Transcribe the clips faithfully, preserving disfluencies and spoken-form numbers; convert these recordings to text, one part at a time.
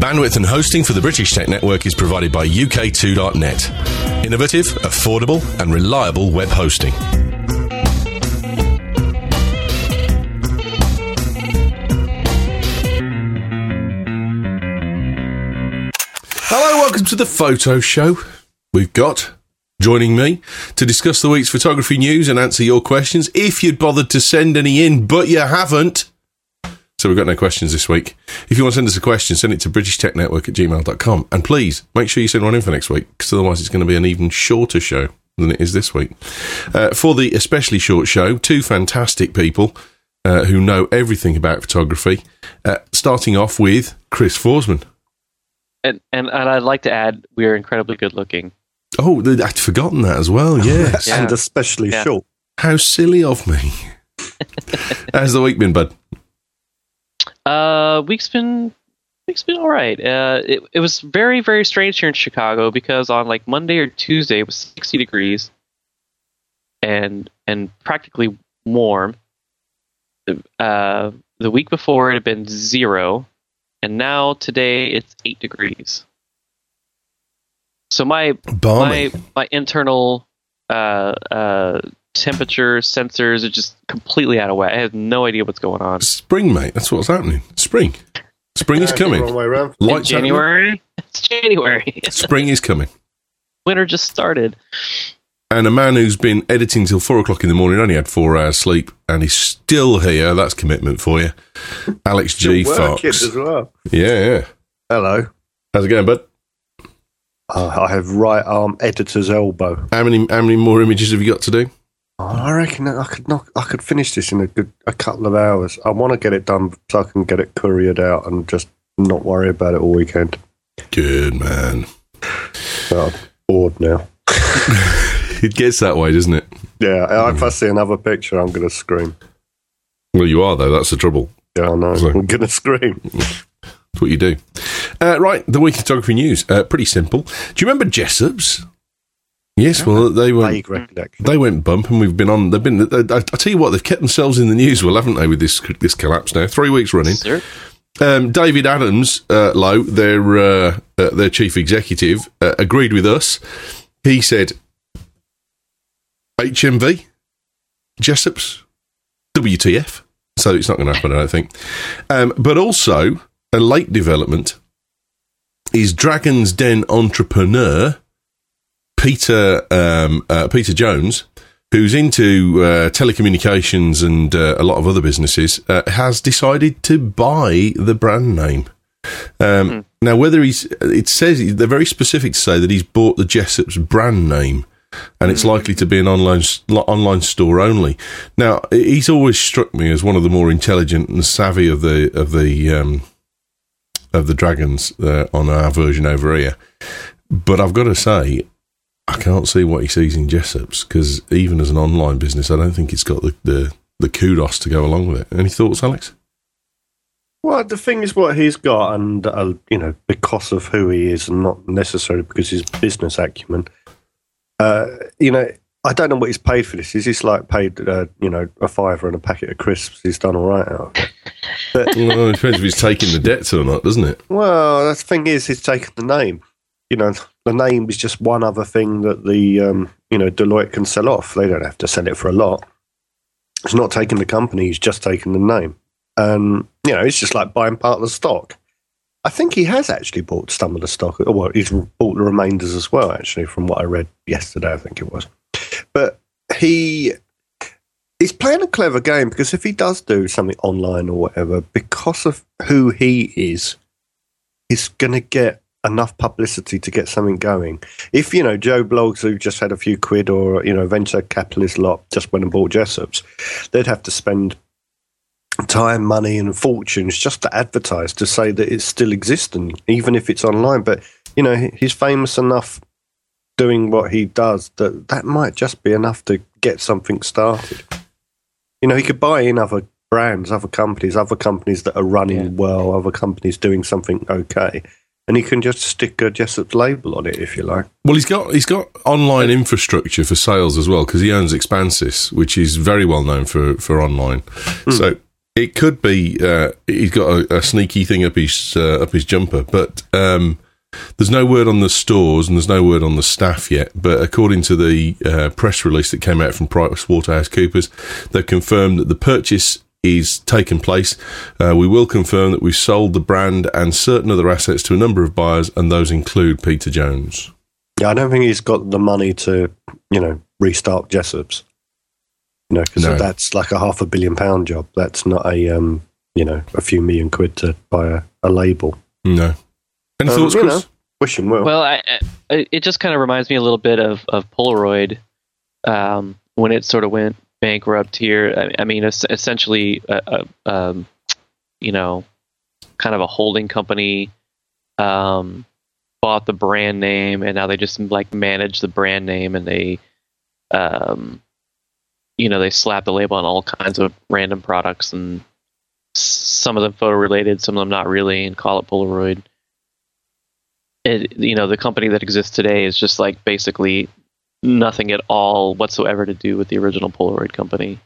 Bandwidth and hosting for the British Tech Network is provided by U K two dot net. Innovative, affordable, and reliable web hosting. Hello, welcome to the Photo Show. We've got, joining me, to discuss the week's photography news and answer your questions, if you'd bothered to send any in, but you haven't. So we've got no questions this week. If you want to send us a question, send it to british tech network at gmail dot com. And please, make sure you send one in for next week, because otherwise it's going to be an even shorter show than it is this week. Uh, for the especially short show, two fantastic people uh, who know everything about photography, uh, starting off with Chris Forsman. And, and and I'd like to add, we are incredibly good looking. Oh, I'd forgotten that as well, yes. Yeah. And especially yeah. short. How silly of me. How's the week been, bud? Uh, week's been week's been all right. Uh, it it was very very strange here in Chicago because on like Monday or Tuesday it was sixty degrees, and and practically warm. Uh, the week before it had been zero, and now today it's eight degrees. So my Balmy. my my internal uh uh. temperature sensors are just completely out of whack. I have no idea what's going on. Spring, mate. That's what's happening. Spring. Spring is coming. Wrong way around. Lights January. It's January. Spring is coming. Winter just started. And a man who's been editing till four o'clock in the morning only had four hours sleep, and he's still here. That's commitment for you, Alex G. Fox. As well. Yeah, yeah. Hello. How's it going, bud? Uh, I have right arm editor's elbow. How many? How many more images have you got to do? I reckon I could knock, I could finish this in a good a couple of hours. I want to get it done so I can get it couriered out and just not worry about it all weekend. Good man. But I'm bored now. It gets that way, doesn't it? Yeah. Mm. If I see another picture, I'm going to scream. Well, you are though. That's the trouble. Yeah, I know. So, I'm going to scream. That's what you do. Uh, right, the week photography news. Uh, pretty simple. Do you remember Jessop's? Yes, well, they went. They went bump, and we've been on. They've been. I, I tell you what, they've kept themselves in the news, well, haven't they? With this this collapse now, three weeks running. Sure. Um, David Adams, uh, Lowe, their uh, uh, their chief executive, uh, agreed with us. He said, "H M V, Jessop's, W T F." So it's not going to happen, I don't think. Um, but also, a late development is Dragon's Den entrepreneur Peter um, uh, Peter Jones, who's into uh, telecommunications and uh, a lot of other businesses, uh, has decided to buy the brand name. Um, mm. Now, whether he's, it says they're very specific to say that he's bought the Jessop's brand name, and it's mm. likely to be an online online store only. Now, he's always struck me as one of the more intelligent and savvy of the of the um, of the dragons uh, on our version over here. But I've got to say, I can't see what he sees in Jessop's, because even as an online business, I don't think it's got the, the, the kudos to go along with it. Any thoughts, Alex? Well, the thing is what he's got, and, uh, you know, because of who he is, and not necessarily because his business acumen, uh, you know, I don't know what he's paid for this. Is this like paid, uh, you know, a fiver and a packet of crisps? He's done all right out of it. But, well, it depends if he's taking the debts or not, doesn't it? Well, the thing is, he's taken the name. You know, the name is just one other thing that the, um, you know, Deloitte can sell off. They don't have to sell it for a lot. He's not taking the company, he's just taking the name. And, you know, it's just like buying part of the stock. I think he has actually bought some of the stock. Well, he's bought the remainders as well, actually, from what I read yesterday, I think it was. But he he's playing a clever game, because if he does do something online or whatever, because of who he is, he's going to get enough publicity to get something going. If, you know, Joe Bloggs, who just had a few quid, or, you know, venture capitalist lot just went and bought Jessop's, they'd have to spend time, money and fortunes just to advertise, to say that it's still existing, even if it's online. But, you know, he's famous enough doing what he does that that might just be enough to get something started. You know, he could buy in other brands, other companies, other companies that are running yeah. well, other companies doing something okay. And he can just stick a Jessop's label on it, if you like. Well, he's got he's got online infrastructure for sales as well, because he owns Expansys, which is very well known for, for online. Mm. So It could be uh, he's got a, a sneaky thing up his uh, up his jumper, but um, there's no word on the stores and there's no word on the staff yet. But according to the uh, press release that came out from PricewaterhouseCoopers, they've confirmed that the purchase is taken place. Uh, we will confirm that we've sold the brand and certain other assets to a number of buyers, and those include Peter Jones. Yeah, I don't think he's got the money to, you know, restart Jessop's. You know, because No. that's like a half a billion pound job. That's not a, um, you know, a few million quid to buy a, a label. No. Any Um, thoughts, you Chris? know, wish him well. Well, I, I, it just kind of reminds me a little bit of, of Polaroid um, when it sort of went bankrupt here. I, I mean, es- essentially, uh, uh, um, you know, kind of a holding company um, bought the brand name, and now they just like manage the brand name, and they, um, you know, they slap the label on all kinds of random products, and s- some of them photo related, some of them not really, and call it Polaroid. It, you know, the company that exists today is just like basically nothing at all whatsoever to do with the original Polaroid company.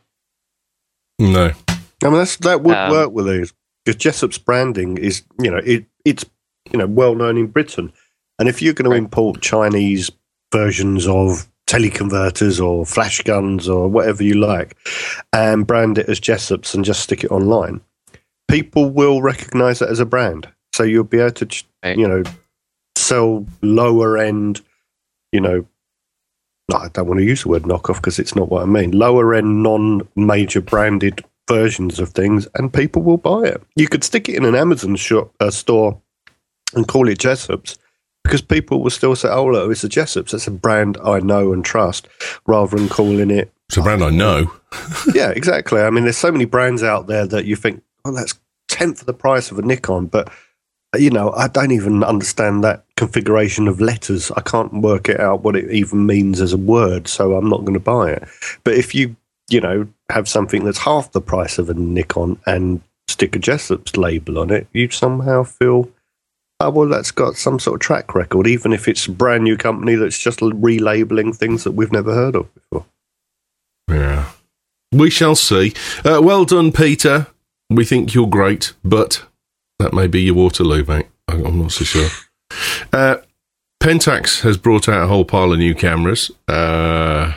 No. I mean, that's, that would Um, work with these, because Jessop's branding is, you know, it, it's, you know, well known in Britain. And if you're going to Right. import Chinese versions of teleconverters or flash guns or whatever you like and brand it as Jessop's and just stick it online, people will recognize it as a brand. So you'll be able to, ch- Right. you know, sell lower end, you know, no, I don't want to use the word knockoff because it's not what I mean. Lower end, non major branded versions of things, and people will buy it. You could stick it in an Amazon shop uh, store and call it Jessop's, because people will still say, "Oh, look, it's a Jessop's. It's a brand I know and trust," rather than calling it. It's a brand I know. Yeah, exactly. I mean, there's so many brands out there that you think, "Oh, that's tenth of the price of a Nikon," but you know, I don't even understand that configuration of letters. I can't work it out what it even means as a word, so I'm not going to buy it. But if you, you know, have something that's half the price of a Nikon and stick a Jessop's label on it, you somehow feel, oh, well, that's got some sort of track record, even if it's a brand new company that's just relabeling things that we've never heard of before. Yeah. We shall see. Uh, well done, Peter. We think you're great, but that may be your Waterloo, mate. I'm I'm not so sure. Uh, Pentax has brought out a whole pile of new cameras. Uh,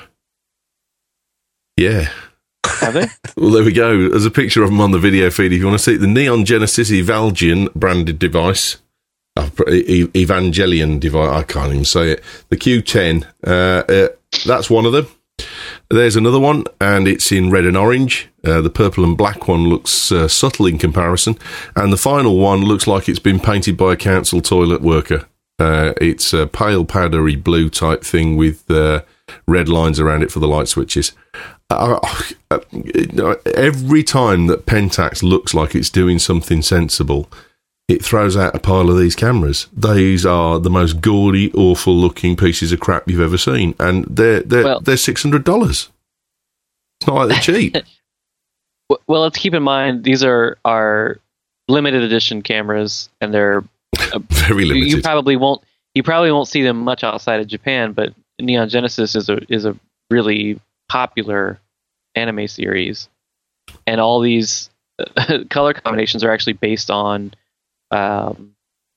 yeah. Have they? Well, there we go. There's a picture of them on the video feed if you want to see it. The Neon Genesis Evangelion branded device. Uh, e- Evangelion device. I can't even say it. The Q ten. Uh, uh, that's one of them. There's another one, and it's in red and orange. Uh, the purple and black one looks uh, subtle in comparison. And the final one looks like it's been painted by a council toilet worker. Uh, it's a pale powdery blue type thing with uh, red lines around it for the light switches. Uh, uh, every time that Pentax looks like it's doing something sensible, it throws out a pile of these cameras. These are the most gaudy, awful looking pieces of crap you've ever seen, and they're they're Well- they're six hundred dollars. It's not like they're cheap. W- Well, let's keep in mind these are are limited edition cameras, and they're Very you, limited. you probably won't you probably won't see them much outside of Japan. But Neon Genesis is a is a really popular anime series, and all these color combinations are actually based on, um,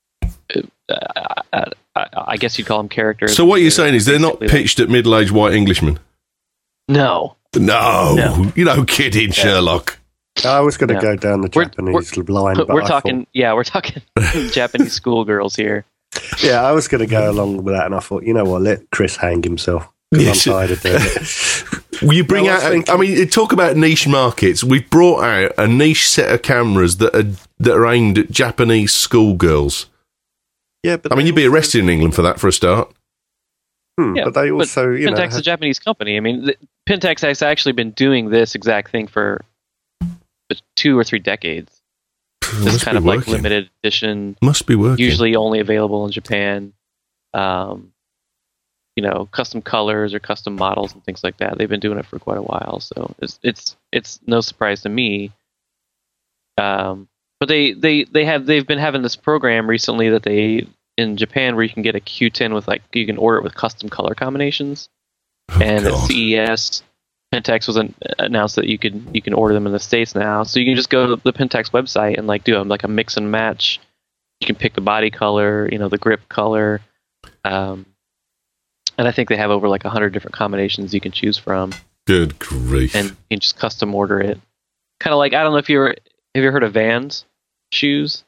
uh, I, I guess you'd call them characters. So what you're saying is they're not Basically, like- pitched at middle-aged white Englishmen? No, No, No. you're no kidding, Sherlock. I was going to Yeah. go down the We're- Japanese line, but we're I talking. Yeah, we're talking Japanese schoolgirls here. thought, yeah, I was going to go along with that, and I thought, you know what, let Chris hang himself. 'Cause Yes. I'm tired of doing it. Will you bring No, I was out? thinking- I mean, talk about niche markets. We've brought out a niche set of cameras that are that are aimed at Japanese schoolgirls. Yeah, but I mean, they you'd be also- arrested in England for that for a start. Hmm, Yeah, but they also, you know, Pentax is a have- Japanese company. I mean, the, Pentax has actually been doing this exact thing for two or three decades. This Must kind be of like working. limited edition, Must be working. usually only available in Japan. Um, you know, custom colors or custom models and things like that. They've been doing it for quite a while, so it's it's it's no surprise to me. Um, but they, they, they have they've been having this program recently that they in Japan where you can get a Q ten with like you can order it with custom color combinations. Oh, And at God. C E S, Pentax was an, announced that you could you can order them in the States now, so you can just go to the Pentax website and like do them like a mix and match. You can pick the body color, you know, the grip color, um, and I think they have over like a hundred different combinations you can choose from. Good grief! And you can just custom order it. Kind of like, I don't know if you ever have you ever heard of Vans shoes?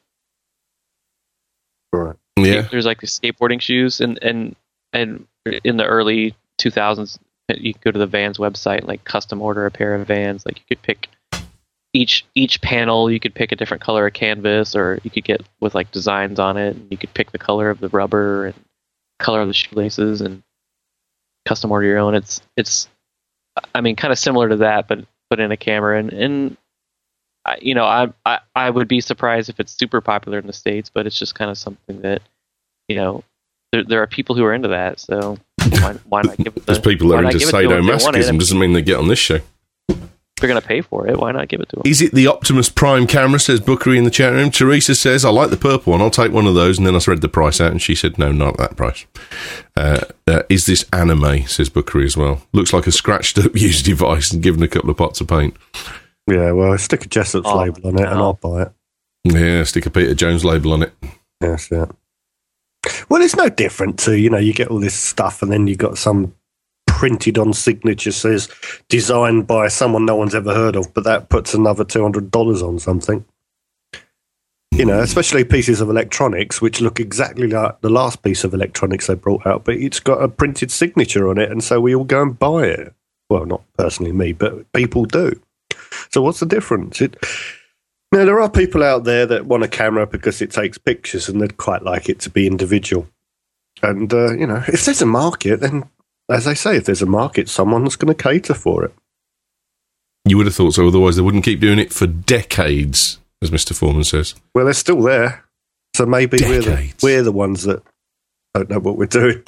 Right. Yeah. There's like the skateboarding shoes, and and and in the early two thousands, you could go to the Vans website and like custom order a pair of Vans. Like you could pick each each panel, you could pick a different color of canvas, or you could get with like designs on it. And you could pick the color of the rubber and color of the shoelaces, and custom order your own. It's it's, I mean, kind of similar to that, but but in a camera. And and I, you know, I, I I would be surprised if it's super popular in the States, but it's just kind of something that, you know, there there are people who are into that. So why, why not give it? The, There's people that are into sadomasochism. Doesn't mean they get on this show. If you're going to pay for it, why not give it to them? Is it the Optimus Prime camera, says Bookery in the chat room. Teresa says, I like the purple one. I'll take one of those. And then I read the price out, and she said, no, not that price. Uh, uh, is this anime, says Bookery as well. Looks like a scratched-up used device and given a couple of pots of paint. Yeah, well, stick a Jessup's oh, label on it, no. and I'll buy it. Yeah, stick a Peter Jones label on it. Yes, yeah. Well, it's no different to, you know, you get all this stuff, and then you got some printed on signature says designed by someone no one's ever heard of, but that puts another two hundred dollars on something. You know, especially pieces of electronics which look exactly like the last piece of electronics they brought out, but it's got a printed signature on it, and so we all go and buy it. Well, not personally me, but people do. So what's the difference? It, now, there are people out there that want a camera because it takes pictures and they'd quite like it to be individual. And, uh, you know, if there's a market, then as I say, if there's a market, someone's going to cater for it. You would have thought so, otherwise they wouldn't keep doing it for decades, as Mister Foreman says. Well, they're still there. So maybe we're the, we're the ones that don't know what we're doing.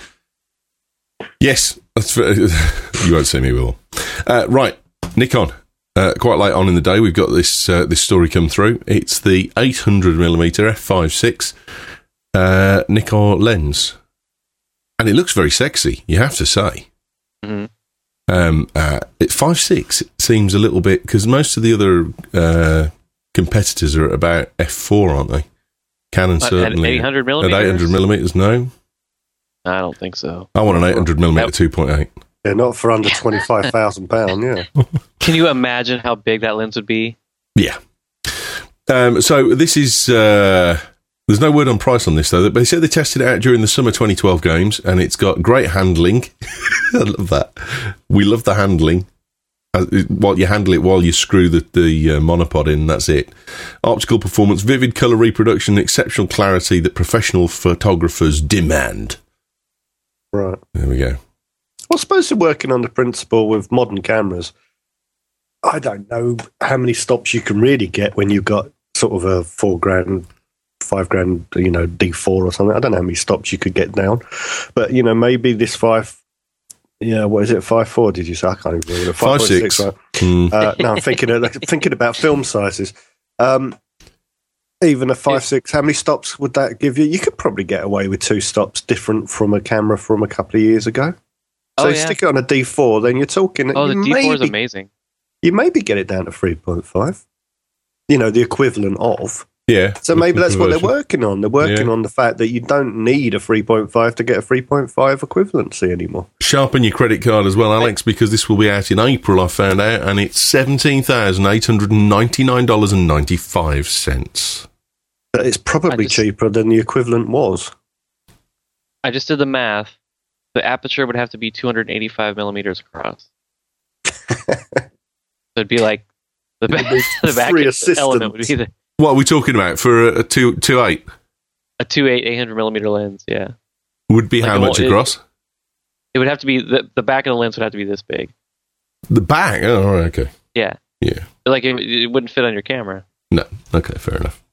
Yes, that's you won't see me, Will. Uh, right, Nikon. Uh, quite late on in the day, we've got this uh, this story come through. It's the eight hundred millimeter f five six uh, Nikon lens. And it looks very sexy, you have to say. Mm-hmm. Um, uh, it, five six seems a little bit, because most of the other uh, competitors are at about f four, aren't they? Canon at, certainly. At eight hundred millimeters? At eight hundred millimeters, no? I don't think so. I want an eight hundred millimeter two point eight. Yeah, not for under twenty-five thousand pounds, yeah. Can you imagine how big that lens would be? Yeah. Um, so this is... Uh, there's no word on price on this, though. But they said they tested it out during the summer twenty twelve games, and it's got great handling. I love that. We love the handling. While you handle it, while you screw the, the uh, monopod in, that's it. Optical performance, vivid colour reproduction, exceptional clarity that professional photographers demand. Right. There we go. I suppose they're working on the principle with modern cameras. I don't know how many stops you can really get when you've got sort of a four grand, five grand, you know, D four or something. I don't know how many stops you could get down. But, you know, maybe this five, yeah, what is it, five four, did you say? I can't even remember. Five, five six. Right? Mm. Uh, no, I'm thinking, of, thinking about film sizes. Um, even a five six, how many stops would that give you? You could probably get away with two stops different from a camera from a couple of years ago. So oh, you yeah. stick it on a D four, then you're talking... Oh, the you D four is maybe, amazing. You maybe get it down to three point five. You know, the equivalent of. Yeah. So maybe that's what they're working on. They're working yeah. on the fact that you don't need a three point five to get a three point five equivalency anymore. Sharpen your credit card as well, Alex, because this will be out in April, I found out, and it's seventeen thousand eight hundred ninety-nine dollars and ninety-five cents. It's probably just, cheaper than the equivalent was. I just did the math. The aperture would have to be two hundred eighty-five millimeters across. So it'd be like the back, the back element would be the, what are we talking about for a, a two two eight? A two eight eight hundred millimeter lens, yeah. Would be like how much it, across? It would have to be the the back of the lens would have to be this big. The back? Oh, all right, okay. Yeah, yeah. Like it, it wouldn't fit on your camera. No, okay, fair enough.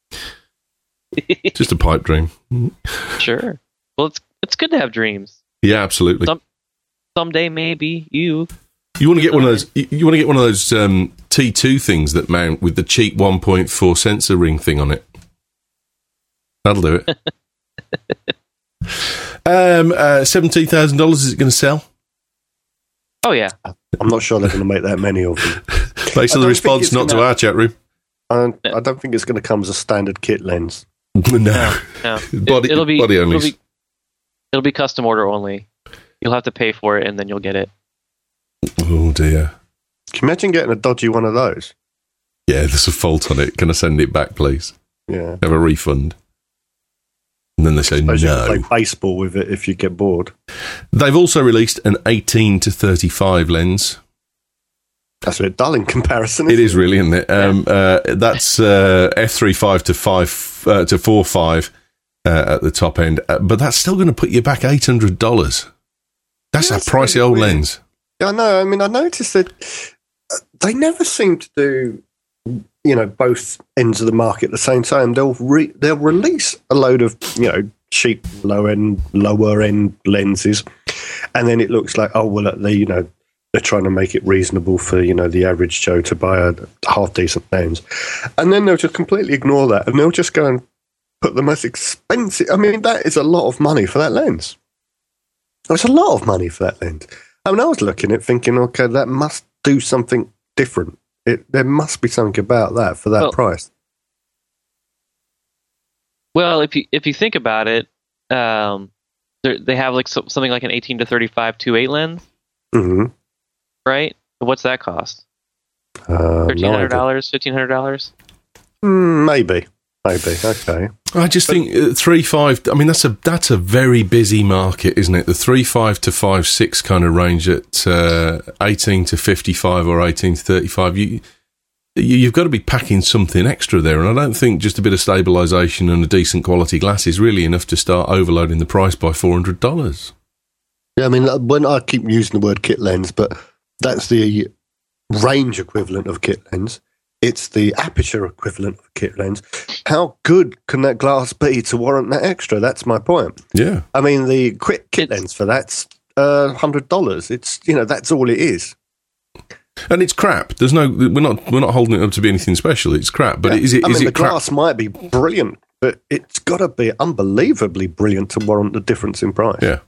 Just a pipe dream. Sure. Well, it's it's good to have dreams. Yeah, absolutely. Some, someday, maybe you. You want to get one of those. You, you want to get one of those um, T two things that mount with the cheap one point four sensor ring thing on it. That'll do it. um, uh, seventeen thousand dollars. Is it going to sell? Oh yeah, I'm not sure they're going to make that many of them. Based on the response not to our chat room. I, I don't think it's going to come as a standard kit lens. no, no, no. body, it, it'll be body only. It'll be, it'll be custom order only. You'll have to pay for it, and then you'll get it. Oh dear. Can you imagine getting a dodgy one of those? Yeah, there's a fault on it. Can I send it back, please? Yeah. Have a refund. And then they say no. You can play baseball with it if you get bored. They've also released an eighteen to thirty-five lens. That's a bit dull in comparison. It is really, isn't it? Um, uh, that's uh, f three point five to five uh, to four point five uh, at the top end, uh, but that's still going to put you back eight hundred dollars. That's yeah, a pricey really old weird. lens. Yeah, I know. I mean, I noticed that they never seem to do, you know, both ends of the market at the same time. They'll re- they'll release a load of, you know, cheap low end, lower end lenses, and then it looks like, oh well, they, you know, they're trying to make it reasonable for, you know, the average Joe to buy a half decent lens, and then they'll just completely ignore that, and they'll just go and put the most expensive. I mean, that is a lot of money for that lens. That's a lot of money for that lens. I mean, I was looking at it thinking, okay, that must do something different. It, there must be something about that for that well, price. Well, if you if you think about it, um, they have like so, something like an eighteen to thirty-five two eight lens, mm-hmm. right? What's that cost? Uh, Thirteen hundred dollars, fifteen hundred dollars? Mm, maybe, maybe. Okay. I just but, think uh, three five. I mean, that's a that's a very busy market, isn't it? The three five to five six kind of range at uh, eighteen to fifty five or eighteen to thirty five. You, you you've got to be packing something extra there, and I don't think just a bit of stabilisation and a decent quality glass is really enough to start overloading the price by four hundred dollars. Yeah, I mean, when I keep using the word kit lens, but that's the range equivalent of kit lens. It's the aperture equivalent of kit lens. How good can that glass be to warrant that extra? That's my point. Yeah. I mean, the quick kit lens for that's uh, one hundred dollars. It's, you know, that's all it is. And it's crap. There's no, we're not, we're not holding it up to be anything special. It's crap. But yeah. is it, I is mean, it the crap? glass might be brilliant, but it's got to be unbelievably brilliant to warrant the difference in price. Yeah.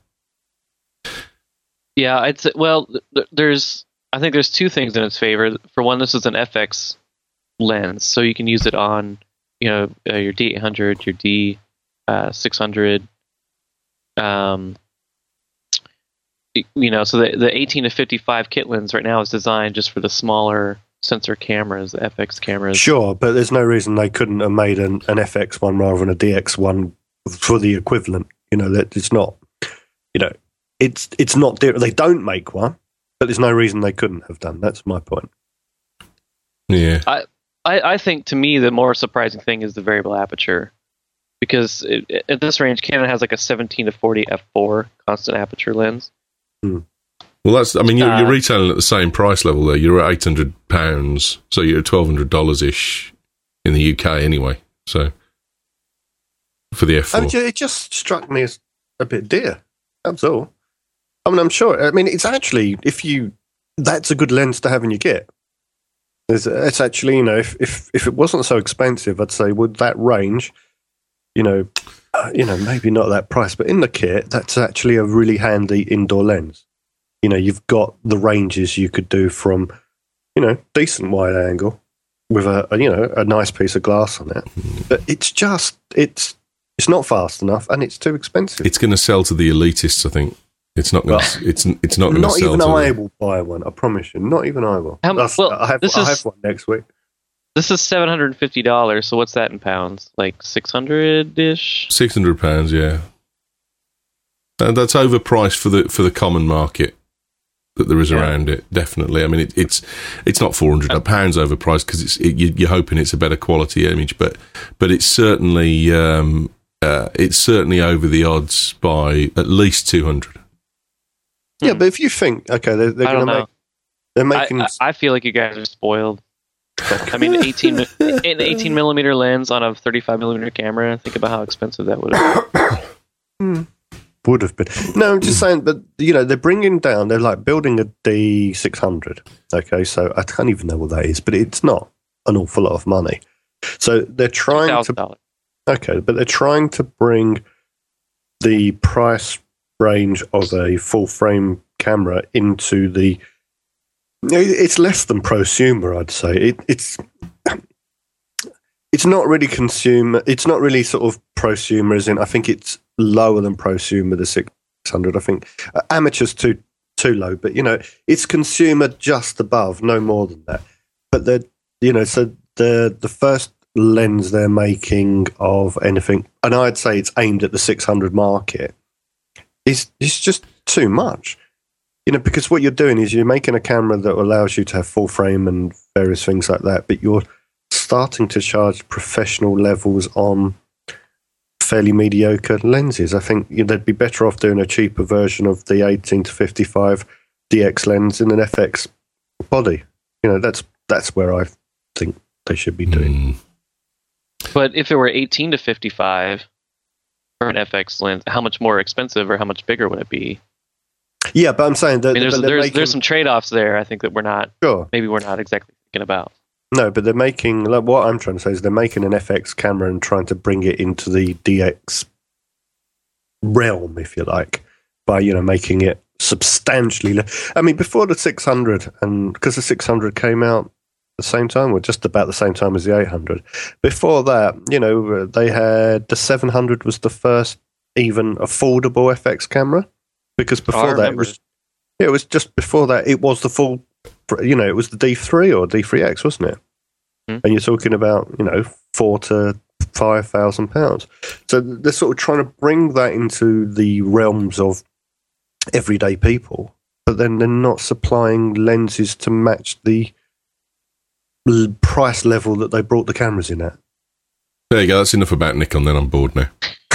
Yeah. It's, well, there's, I think there's two things in its favor. For one, this is an F X lens, so you can use it on, you know, uh, your D eight hundred, your D six hundred. Um, you know, so the the eighteen to fifty-five kit lens right now is designed just for the smaller sensor cameras, the F X cameras. Sure, but there's no reason they couldn't have made an, an F X one rather than a D X one for the equivalent. You know, that it's not. You know, it's it's not. They don't make one, but there's no reason they couldn't have done. That's my point. Yeah. I, I, I think, to me, the more surprising thing is the variable aperture, because it, it, at this range, Canon has like a seventeen to forty f four constant aperture lens. Hmm. Well, that's. I mean, you're, uh, you're retailing at the same price level there. You're at eight hundred pounds, so you're at twelve hundred dollars ish in the U K anyway. So for the F four, I mean, it just struck me as a bit dear. That's all. I mean, I'm sure. I mean, it's actually, if you, that's a good lens to have in your kit. It's, it's actually, you know, if, if if it wasn't so expensive, I'd say would that range, you know, uh, you know, maybe not that price, but in the kit, that's actually a really handy indoor lens. You know, you've got the ranges you could do from, you know, decent wide angle with a, a you know a nice piece of glass on it. But it's just it's it's not fast enough, and it's too expensive. It's going to sell to the elitists, I think. It's not going. To, it's it's not going to not sell. Even to I the... will buy one. I promise you. Not even I will. Um, well, I have. This I is, have one next week. This is seven hundred and fifty dollars. So what's that in pounds? Like six hundred ish. Six hundred pounds, yeah. And that's overpriced for the for the common market that there is yeah. around it. Definitely. I mean, it, it's it's not four hundred pounds overpriced because it's it, you, you're hoping it's a better quality image, but but it's certainly um, uh, it's certainly over the odds by at least two hundred. Yeah, but if you think, okay, they're, they're going to make, they're making. I, I feel like you guys are spoiled. I mean, eighteen an eighteen millimeter lens on a thirty-five millimeter camera. Think about how expensive that would have been. Would have been. No, I'm just saying, but you know, they're bringing down. They're like building a D six hundred. Okay, so I can't even know what that is, but it's not an awful lot of money. So they're trying to. Okay, but they're trying to bring the price range of a full frame camera into the. It's less than prosumer, I'd say. It, it's it's not really consumer. It's not really sort of prosumer, as in I think it's lower than prosumer, the six hundred. I think uh, amateur's too too low, but you know it's consumer just above, no more than that. But the you know so the the first lens they're making of anything, and I'd say it's aimed at the six hundred market, is is just too much. You know, because what you're doing is you're making a camera that allows you to have full frame and various things like that, but you're starting to charge professional levels on fairly mediocre lenses. I think you know, they'd be better off doing a cheaper version of the eighteen to fifty-five D X lens in an F X body. You know, that's that's where I think they should be doing. Mm. But if it were eighteen to fifty-five for an F X lens, how much more expensive or how much bigger would it be? Yeah, but I'm saying that I mean, there's there's, making, there's some trade-offs there. I think that we're not sure. maybe we're not exactly thinking about. No, but they're making, like, what I'm trying to say is they're making an F X camera and trying to bring it into the D X realm, if you like, by, you know, making it substantially. Le- I mean, before the six hundred, and because the six hundred came out at the same time, or just about the same time as the eight hundred, before that, you know, they had the seven hundred was the first even affordable F X camera, because before oh, that, it was, it was just before that, it was the full. You know, it was the D three or D three X, wasn't it? Mm. And you're talking about, you know, four to five thousand pounds. So they're sort of trying to bring that into the realms of everyday people, but then they're not supplying lenses to match the l- price level that they brought the cameras in at. There you go. That's enough about Nikon. Then I'm bored now.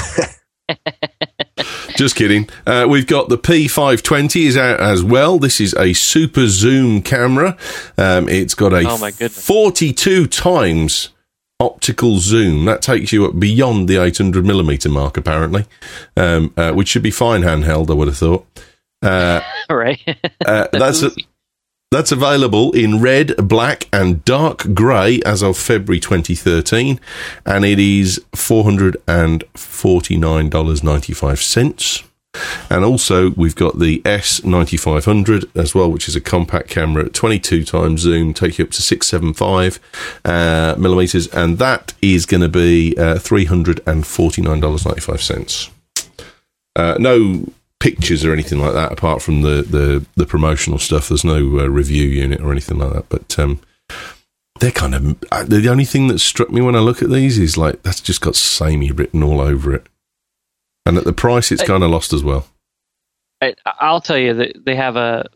Just kidding. Uh, we've got the P five twenty is out as well. This is a super zoom camera. Um, it's got a oh my goodness. forty-two times optical zoom. That takes you up beyond the eight hundred millimeter mark, apparently, um, uh, which should be fine handheld, I would have thought. Uh, right. uh, that's a, that's available in red, black, and dark grey as of February twenty thirteen, and it is four hundred forty-nine dollars and ninety-five cents. And also, we've got the S ninety-five hundred as well, which is a compact camera at twenty-two times zoom, take you up to six seventy-five uh, millimeters, and that is going to be uh, three hundred forty-nine dollars and ninety-five cents. Uh, no pictures or anything like that, apart from the, the, the promotional stuff. There's no uh, review unit or anything like that, but um, they're kind of... Uh, the only thing that struck me when I look at these is, like, that's just got samey written all over it. And at the price, it's kind of lost as well. I, I'll tell you that they have a...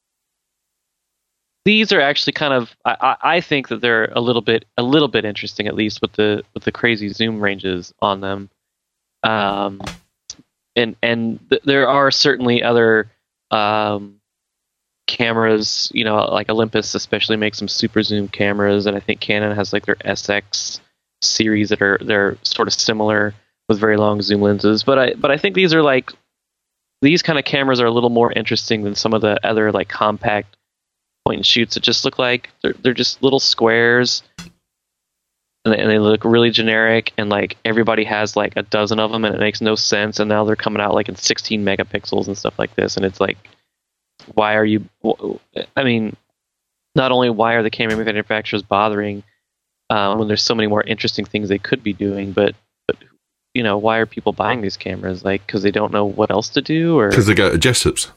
These are actually kind of... I, I think that they're a little bit a little bit interesting, at least, with the with the crazy zoom ranges on them. Um... And and th- there are certainly other um, cameras, you know, like Olympus especially makes some super zoom cameras, and I think Canon has like their S X series that are they're sort of similar with very long zoom lenses. But I but I think these are like these kind of cameras are a little more interesting than some of the other like compact point and shoots that just look like they're they're just little squares. And they, and they look really generic, and like everybody has like a dozen of them, and it makes no sense. And now they're coming out like in sixteen megapixels and stuff like this, and it's like, why are you? I mean, not only why are the camera manufacturers bothering uh, when there's so many more interesting things they could be doing, but but you know, why are people buying these cameras? Like, because they don't know what else to do, or because they go to Jessup's.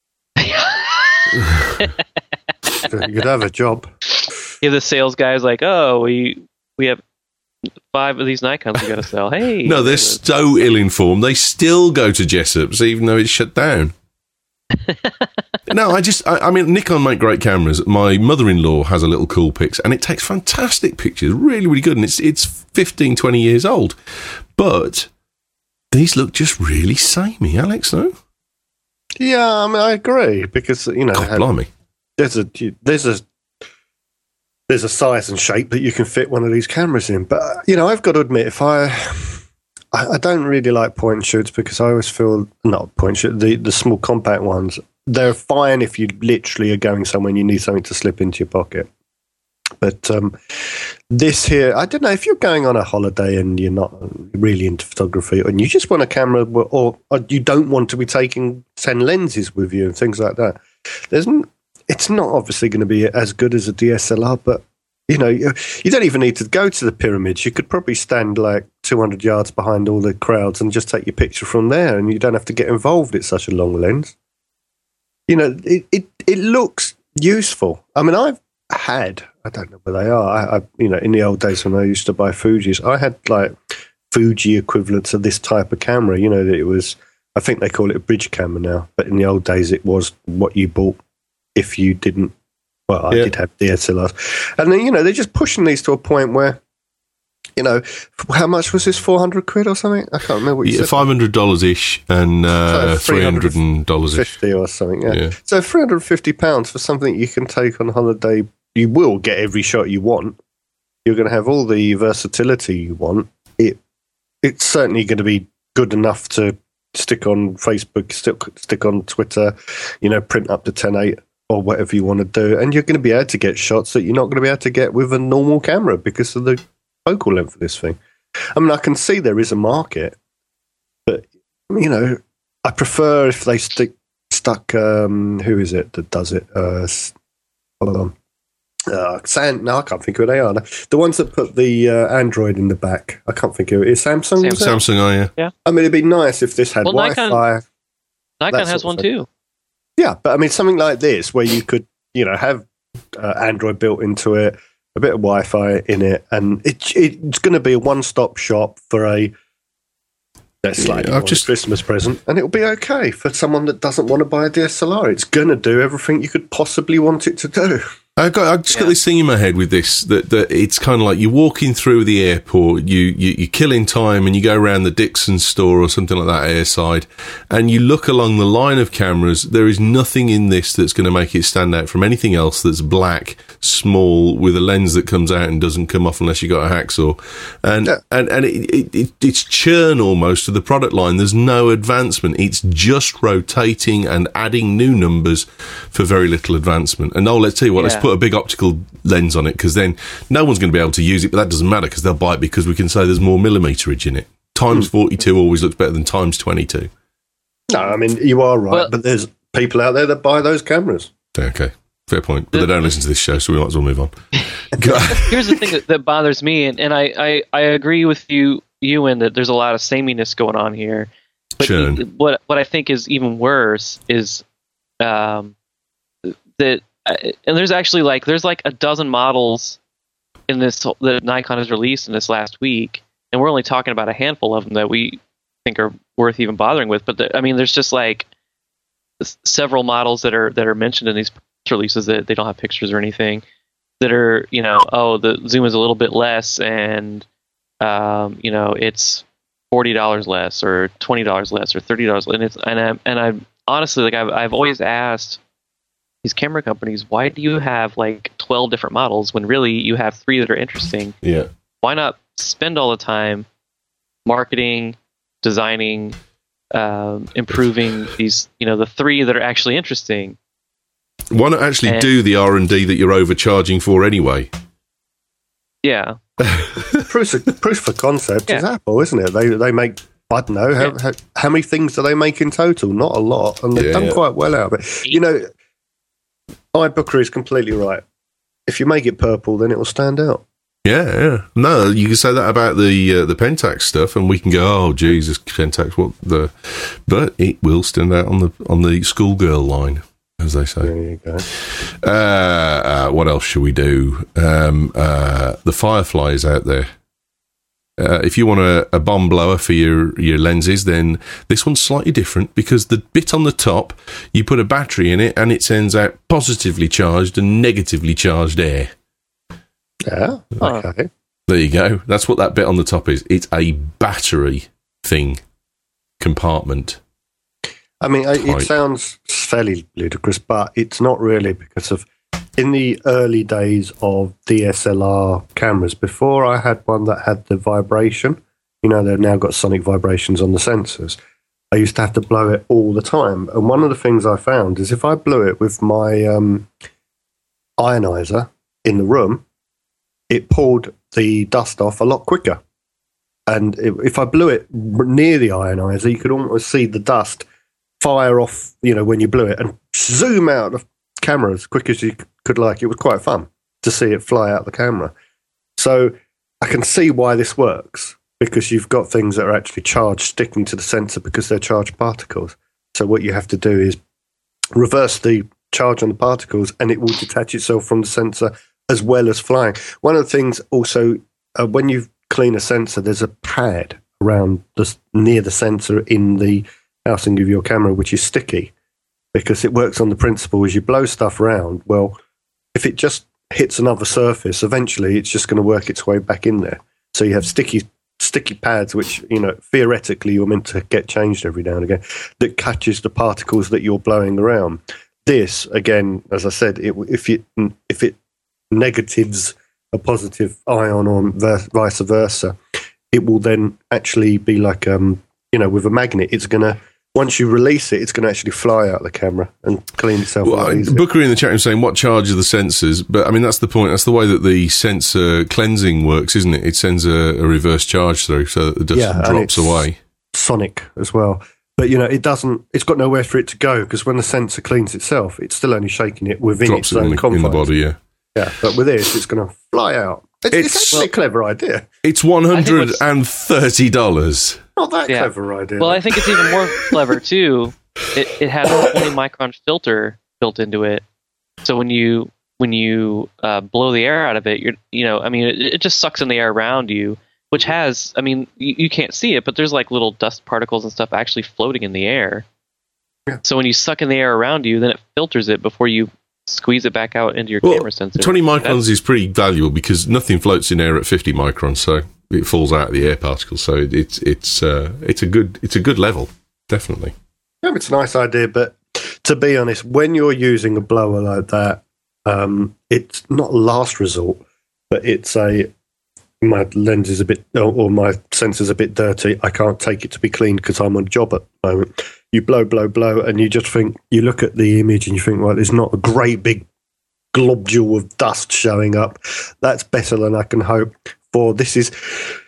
You could have a job. Yeah, the sales guy's like, oh, we. We have five of these Nikons we got to sell. Hey. No, they're so ill-informed. They still go to Jessup's, even though it's shut down. No, I just... I, I mean, Nikon make great cameras. My mother-in-law has a little Coolpix, and it takes fantastic pictures. Really, really good. And it's it's fifteen, twenty years old. But these look just really samey, Alex, no? Yeah, I mean, I agree. Because, you know... God, blimey. There's a... There's a There's a size and shape that you can fit one of these cameras in. But, you know, I've got to admit, if I... I, I don't really like point and shoots because I always feel... Not point and shoot, the, the small compact ones. They're fine if you literally are going somewhere and you need something to slip into your pocket. But um, this here, I don't know, if you're going on a holiday and you're not really into photography and you just want a camera or, or you don't want to be taking ten lenses with you and things like that, there's n- it's not obviously going to be as good as a D S L R, but you know, you, you don't even need to go to the pyramids. You could probably stand like two hundred yards behind all the crowds and just take your picture from there, and you don't have to get involved. It's such a long lens. You know, it, it, it looks useful. I mean, I've had, I don't know where they are, I, I, you know, in the old days when I used to buy Fujis, I had like Fuji equivalents of this type of camera, you know, that it was, I think they call it a bridge camera now, but in the old days it was what you bought if you didn't. Well, I yeah. did have D S L Rs. And then, you know, they're just pushing these to a point where, you know, how much was this, four hundred quid or something? I can't remember what you yeah, said. five hundred dollars-ish and uh, so three hundred dollars-ish. fifty or something, yeah. yeah. So three hundred fifty pounds for something you can take on holiday. You will get every shot you want. You're going to have all the versatility you want. It It's certainly going to be good enough to stick on Facebook, stick, stick on Twitter, you know, print up to ten eight. Or whatever you want to do, and you're going to be able to get shots that you're not going to be able to get with a normal camera because of the focal length of this thing. I mean, I can see there is a market, but, you know, I prefer if they stick stuck, um, who is it that does it? Uh, hold on. Uh, Sam, no, I can't think of who they are. The ones that put the uh, Android in the back. I can't think of it. Is Samsung? Samsung, Samsung oh, yeah. yeah. I mean, it'd be nice if this had well, Wi-Fi. Nikon, Nikon has one too. Yeah, but I mean, something like this where you could, you know, have uh, Android built into it, a bit of Wi-Fi in it, and it, it's going to be a one-stop shop for a that's like yeah, just Christmas present, and it'll be okay for someone that doesn't want to buy a D S L R. It's going to do everything you could possibly want it to do. I got, I just yeah. got this thing in my head with this that, that it's kind of like you're walking through the airport, you, you you're killing time, and you go around the Dixon store or something like that airside, and you look along the line of cameras. There is nothing in this that's going to make it stand out from anything else that's black, small, with a lens that comes out and doesn't come off unless you got a hacksaw, and yeah. and and it, it, it, it's churn almost to the product line. There's no advancement. It's just rotating and adding new numbers for very little advancement. And oh, let's tell you what, yeah. let's put a big optical lens on it, because then no one's going to be able to use it, but that doesn't matter because they'll buy it because we can say there's more millimeterage in it. Times forty-two always looks better than times twenty-two. No, I mean, you are right, well, but there's people out there that buy those cameras. Okay, fair point. But the, they don't listen to this show, so we might as well move on. Here's the thing that, that bothers me, and, and I, I, I agree with you, Ewan, that there's a lot of sameness going on here. But Churn. what what I think is even worse is um, that and there's actually like there's like a dozen models in this that Nikon has released in this last week, and we're only talking about a handful of them that we think are worth even bothering with. But the, I mean, there's just like several models that are that are mentioned in these releases that they don't have pictures or anything, that are, you know, oh, the zoom is a little bit less, and um, you know, it's forty dollars less or twenty dollars less or thirty dollars, and it's and I and I honestly like I've I've always asked these camera companies, why do you have like twelve different models when really you have three that are interesting? Yeah. Why not spend all the time marketing, designing, um, improving these, you know, the three that are actually interesting? Why not actually and, do the R and D that you're overcharging for anyway? Yeah. proof, of, proof of concept yeah. is Apple, isn't it? They they make, I don't know, how, yeah. how, how many things do they make in total? Not a lot. And they've yeah, done yeah. quite well out of it. You know, iBooker is completely right. If you make it purple, then it will stand out. Yeah, yeah. No, you can say that about the uh, the Pentax stuff, and we can go, oh, Jesus, Pentax, what the... But it will stand out on the on the schoolgirl line, as they say. There you go. Uh, uh, what else should we do? Um, uh, the Firefly is out there. Uh, if you want a, a bomb blower for your, your lenses, then this one's slightly different, because the bit on the top, you put a battery in it and it sends out positively charged and negatively charged air. Yeah, okay. There you go. That's what that bit on the top is. It's a battery thing, compartment. I mean, type. It sounds fairly ludicrous, but it's not really, because of in the early days of D S L R cameras, before I had one that had the vibration, you know, they've now got sonic vibrations on the sensors. I used to have to blow it all the time. And one of the things I found is if I blew it with my um, ionizer in the room, it pulled the dust off a lot quicker. And if I blew it near the ionizer, you could almost see the dust fire off, you know, when you blew it and zoom out of the camera as quick as you could like. It was quite fun to see it fly out the camera. So I can see why this works, because you've got things that are actually charged sticking to the sensor because they're charged particles. So what you have to do is reverse the charge on the particles and it will detach itself from the sensor as well as flying. One of the things also, uh, when you clean a sensor, there's a pad around the, near the sensor in the housing of your camera, which is sticky, because it works on the principle as you blow stuff around. Well, if it just hits another surface, eventually it's just going to work its way back in there. So you have sticky sticky pads, which, you know, theoretically you're meant to get changed every now and again, that catches the particles that you're blowing around. This, again, as I said, it, if it if it negatives a positive ion or vice versa, it will then actually be like, um, you know, with a magnet, it's going to, once you release it, it's going to actually fly out the camera and clean itself well, out easily. Booker in the chat room saying, what charge are the sensors? But, I mean, that's the point. That's the way that the sensor cleansing works, isn't it? It sends a, a reverse charge through so that the dust yeah, drops away. Sonic as well. But, you know, it doesn't, it's got nowhere for it to go, because when the sensor cleans itself, it's still only shaking it within Drops its it own in the, confines. in the body, yeah. Yeah, but with this, it's going to fly out. It's, it's, it's actually well, a clever idea. It's one hundred thirty dollars. Not that yeah. clever idea. Well, I think it's even more clever, too. It, it has a twenty micron filter built into it. So when you when you uh, blow the air out of it, you're, you know, I mean, it, it just sucks in the air around you, which has, I mean, you, you can't see it, but there's like little dust particles and stuff actually floating in the air. Yeah. So when you suck in the air around you, then it filters it before you squeeze it back out into your well, camera sensor. twenty microns That's, is pretty valuable because nothing floats in air at fifty microns, so it falls out of the air particles. So it, it's it's uh, it's a good it's a good level, definitely. Yeah, it's a nice idea, but to be honest, when you're using a blower like that, um, it's not last resort, but it's a my lens is a bit or my sensor's a bit dirty. I can't take it to be cleaned because I'm on a job at the moment. You blow, blow, blow, and you just think, you look at the image and you think, well, there's not a great big globule of dust showing up. That's better than I can hope for. This is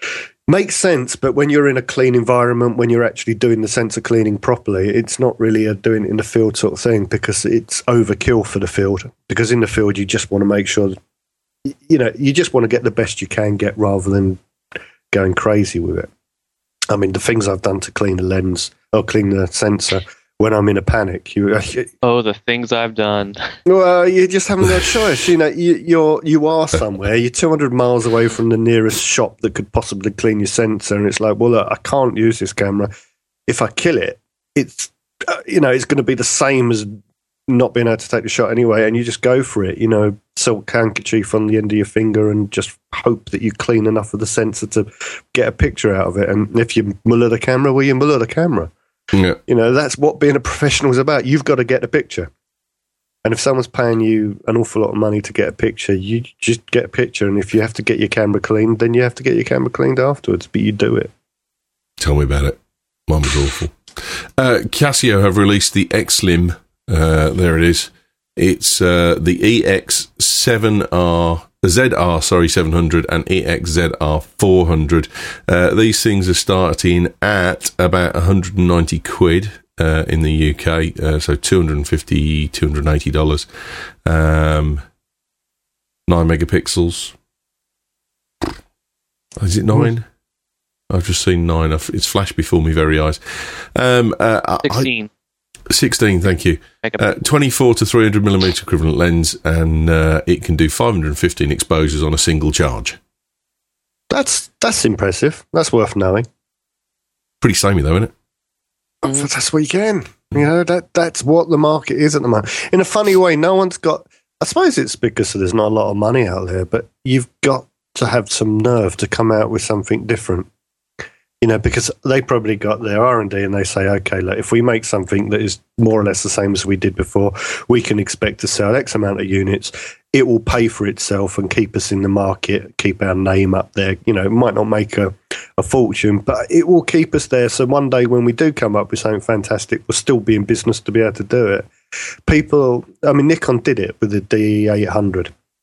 makes sense, but when you're in a clean environment, when you're actually doing the sensor cleaning properly, it's not really a doing it in the field sort of thing, because it's overkill for the field. Because in the field, you just want to make sure, you know, you just want to get the best you can get rather than going crazy with it. I mean, the things I've done to clean the lens or clean the sensor when I'm in a panic. You, oh, the things I've done. Well, you just haven't got a choice. You know, you, you're you are somewhere. You're two hundred miles away from the nearest shop that could possibly clean your sensor, and it's like, well, look, I can't use this camera. If I kill it, it's uh, you know, it's going to be the same as not being able to take the shot anyway. And you just go for it. You know, silk handkerchief on the end of your finger, and just hope that you clean enough of the sensor to get a picture out of it. And if you muller the camera, well, you muller the camera. Yeah. You know, that's what being a professional is about. You've got to get a picture. And if someone's paying you an awful lot of money to get a picture, you just get a picture. And if you have to get your camera cleaned, then you have to get your camera cleaned afterwards. But you do it. Tell me about it. Mine was awful. Uh, Casio have released the X-Lim. Uh, there it is. It's uh, the E X seven R... Z R, sorry, seven hundred and E X Z R four hundred. Uh, these things are starting at about one hundred ninety quid uh, in the U K, uh, so two hundred fifty dollars, two hundred eighty dollars. Um, nine megapixels. Is it nine? I've just seen nine. It's flashed before my very eyes. Um, uh, sixteen. I, sixteen, thank you. Uh, twenty-four to three hundred millimeter equivalent lens, and uh, it can do five hundred fifteen exposures on a single charge. That's that's impressive. That's worth knowing. Pretty samey though, isn't it? Oh, that's what you can. You know, that that's what the market is at the moment. In a funny way, no one's got... I suppose it's because there's not a lot of money out there, but you've got to have some nerve to come out with something different. You know, because they probably got their R and D and they say, okay, look, if we make something that is more or less the same as we did before, we can expect to sell X amount of units. It will pay for itself and keep us in the market, keep our name up there. You know, it might not make a, a fortune, but it will keep us there. So one day when we do come up with something fantastic, we'll still be in business to be able to do it. People, I mean, Nikon did it with the D E eight hundred.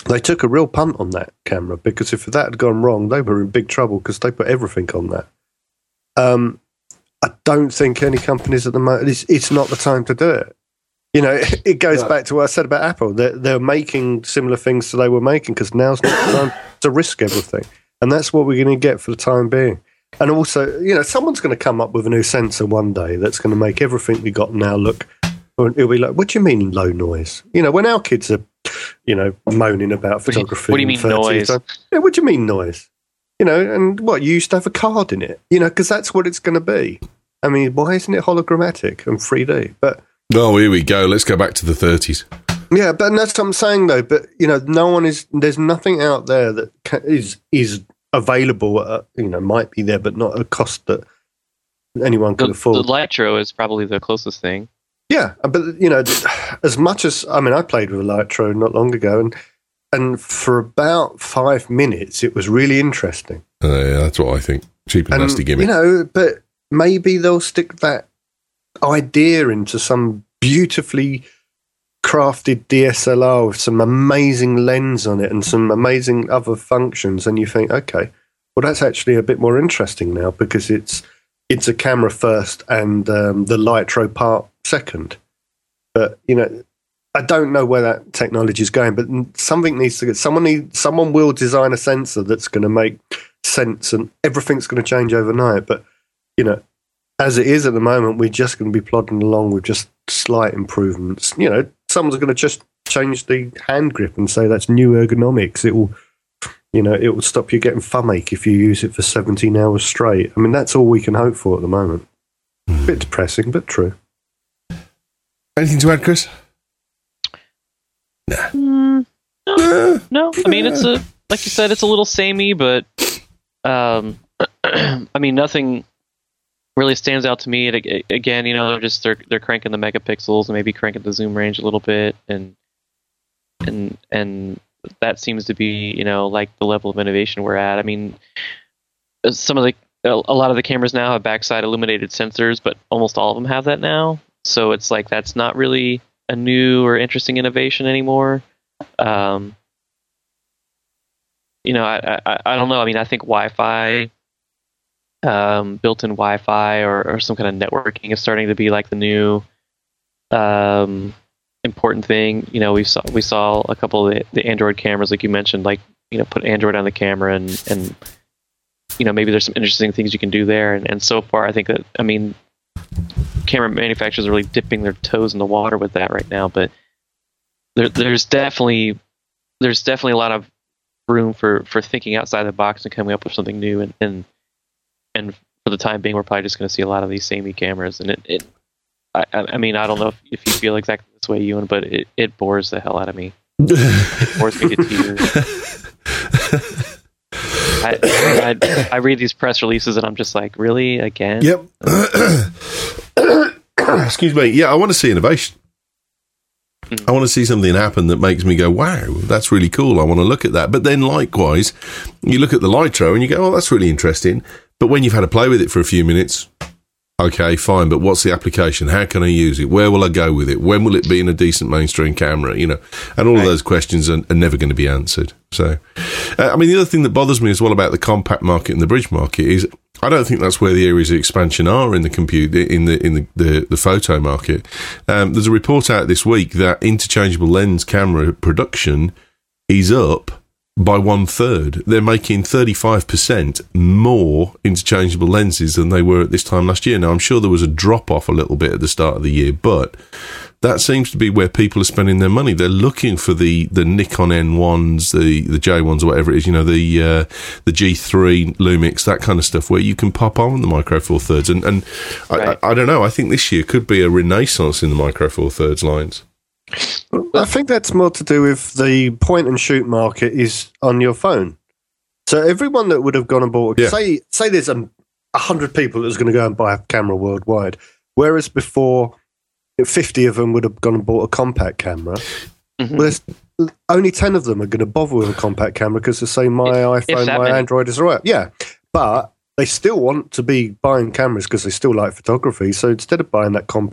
they took a real punt on that camera, because if that had gone wrong, they were in big trouble because they put everything on that. Um, I don't think any companies at the moment, it's, it's not the time to do it. You know, it goes No. back to what I said about Apple. They're, they're making similar things to they were making because now's not the time to risk everything. And that's what we're going to get for the time being. And also, you know, someone's going to come up with a new sensor one day that's going to make everything we got now look, it'll be like, what do you mean low noise? You know, when our kids are, you know, moaning about photography. What do you mean and noise? Times, yeah, what do you mean noise? You know, and what, you used to have a card in it, you know, because that's what it's going to be. I mean, why isn't it hologrammatic and three D? But Oh, here we go. Let's go back to the thirties. yeah, but that's what I'm saying, though. But, you know, no one is, there's nothing out there that ca- is is available, at, you know, might be there, but not at a cost that anyone can The, afford. the Lytro is probably the closest thing. Yeah, but, you know, as much as, I mean, I played with a Lytro not long ago, and and for about five minutes, it was really interesting. Uh, yeah, that's what I think. Cheap and, And, nasty gimmick. you know, but maybe they'll stick that idea into some beautifully crafted D S L R with some amazing lens on it and some amazing other functions, and you think, okay, well, that's actually a bit more interesting now because it's it's a camera first and um, the Lytro part second. But, you know, I don't know where that technology is going, but something needs to get, someone need, someone will design a sensor that's going to make sense, and everything's going to change overnight. But, you know, as it is at the moment, we're just going to be plodding along with just slight improvements. You know, someone's going to just change the hand grip and say that's new ergonomics. It will, you know, it will stop you getting fumache if you use it for seventeen hours straight. I mean, that's all we can hope for at the moment. A bit depressing, but true. Anything to add, Chris? Mm, no, no. I mean, it's a like you said, it's a little samey, but um, I mean, nothing really stands out to me. It, again, you know, they're just they're they're cranking the megapixels and maybe cranking the zoom range a little bit, and and and that seems to be, you know, like the level of innovation we're at. I mean, some of the a lot of the cameras now have backside illuminated sensors, but almost all of them have that now. So it's like that's not really a new or interesting innovation anymore. Um, you know, I, I I don't know. I mean, I think Wi-Fi, um, built-in Wi-Fi or, or some kind of networking is starting to be like the new um, important thing. You know, we saw we saw a couple of the, the Android cameras, like you mentioned, like, you know, put Android on the camera, and and you know, maybe there's some interesting things you can do there. And, and so far, I think that, I mean, camera manufacturers are really dipping their toes in the water with that right now, but there, there's definitely there's definitely a lot of room for, for thinking outside the box and coming up with something new, and and, and for the time being, we're probably just going to see a lot of these samey cameras, and it, it I, I mean, I don't know if, if you feel exactly this way, Ewan, but it, it bores the hell out of me. It bores me to tears. I, I, I read these press releases and I'm just like, really, again? Yep. Excuse me. Yeah, I want to see innovation. Mm. I want to see something happen that makes me go, wow, that's really cool. I want to look at that. But then likewise, you look at the Lytro and you go, oh, that's really interesting. But when you've had to play with it for a few minutes, okay, fine, but what's the application? How can I use it? Where will I go with it? When will it be in a decent mainstream camera? You know, and all right. of those questions are, are never going to be answered. So, uh, I mean, the other thing that bothers me as well about the compact market and the bridge market is I don't think that's where the areas of expansion are in the compute in the in the the, the photo market. Um, there's a report out this week that interchangeable lens camera production is up by one third. They're making thirty-five percent more interchangeable lenses than they were at this time last year. Now, I'm sure there was a drop off a little bit at the start of the year, but that seems to be where people are spending their money. They're looking for the, the Nikon N ones, the, the J ones, or whatever it is, you know, the uh, the G three, Lumix, that kind of stuff, where you can pop on the Micro Four Thirds. And, and right. I, I, I don't know, I think this year could be a renaissance in the Micro Four Thirds lines. I think that's more to do with the point and shoot market is on your phone. So everyone that would have gone and bought, yeah. say, say there's a hundred people that's going to go and buy a camera worldwide, whereas before fifty of them would have gone and bought a compact camera. Mm-hmm. Well, there's only ten of them are going to bother with a compact camera because they say my if, iPhone, if my many. Android is all right. Yeah, but they still want to be buying cameras because they still like photography. So instead of buying that compact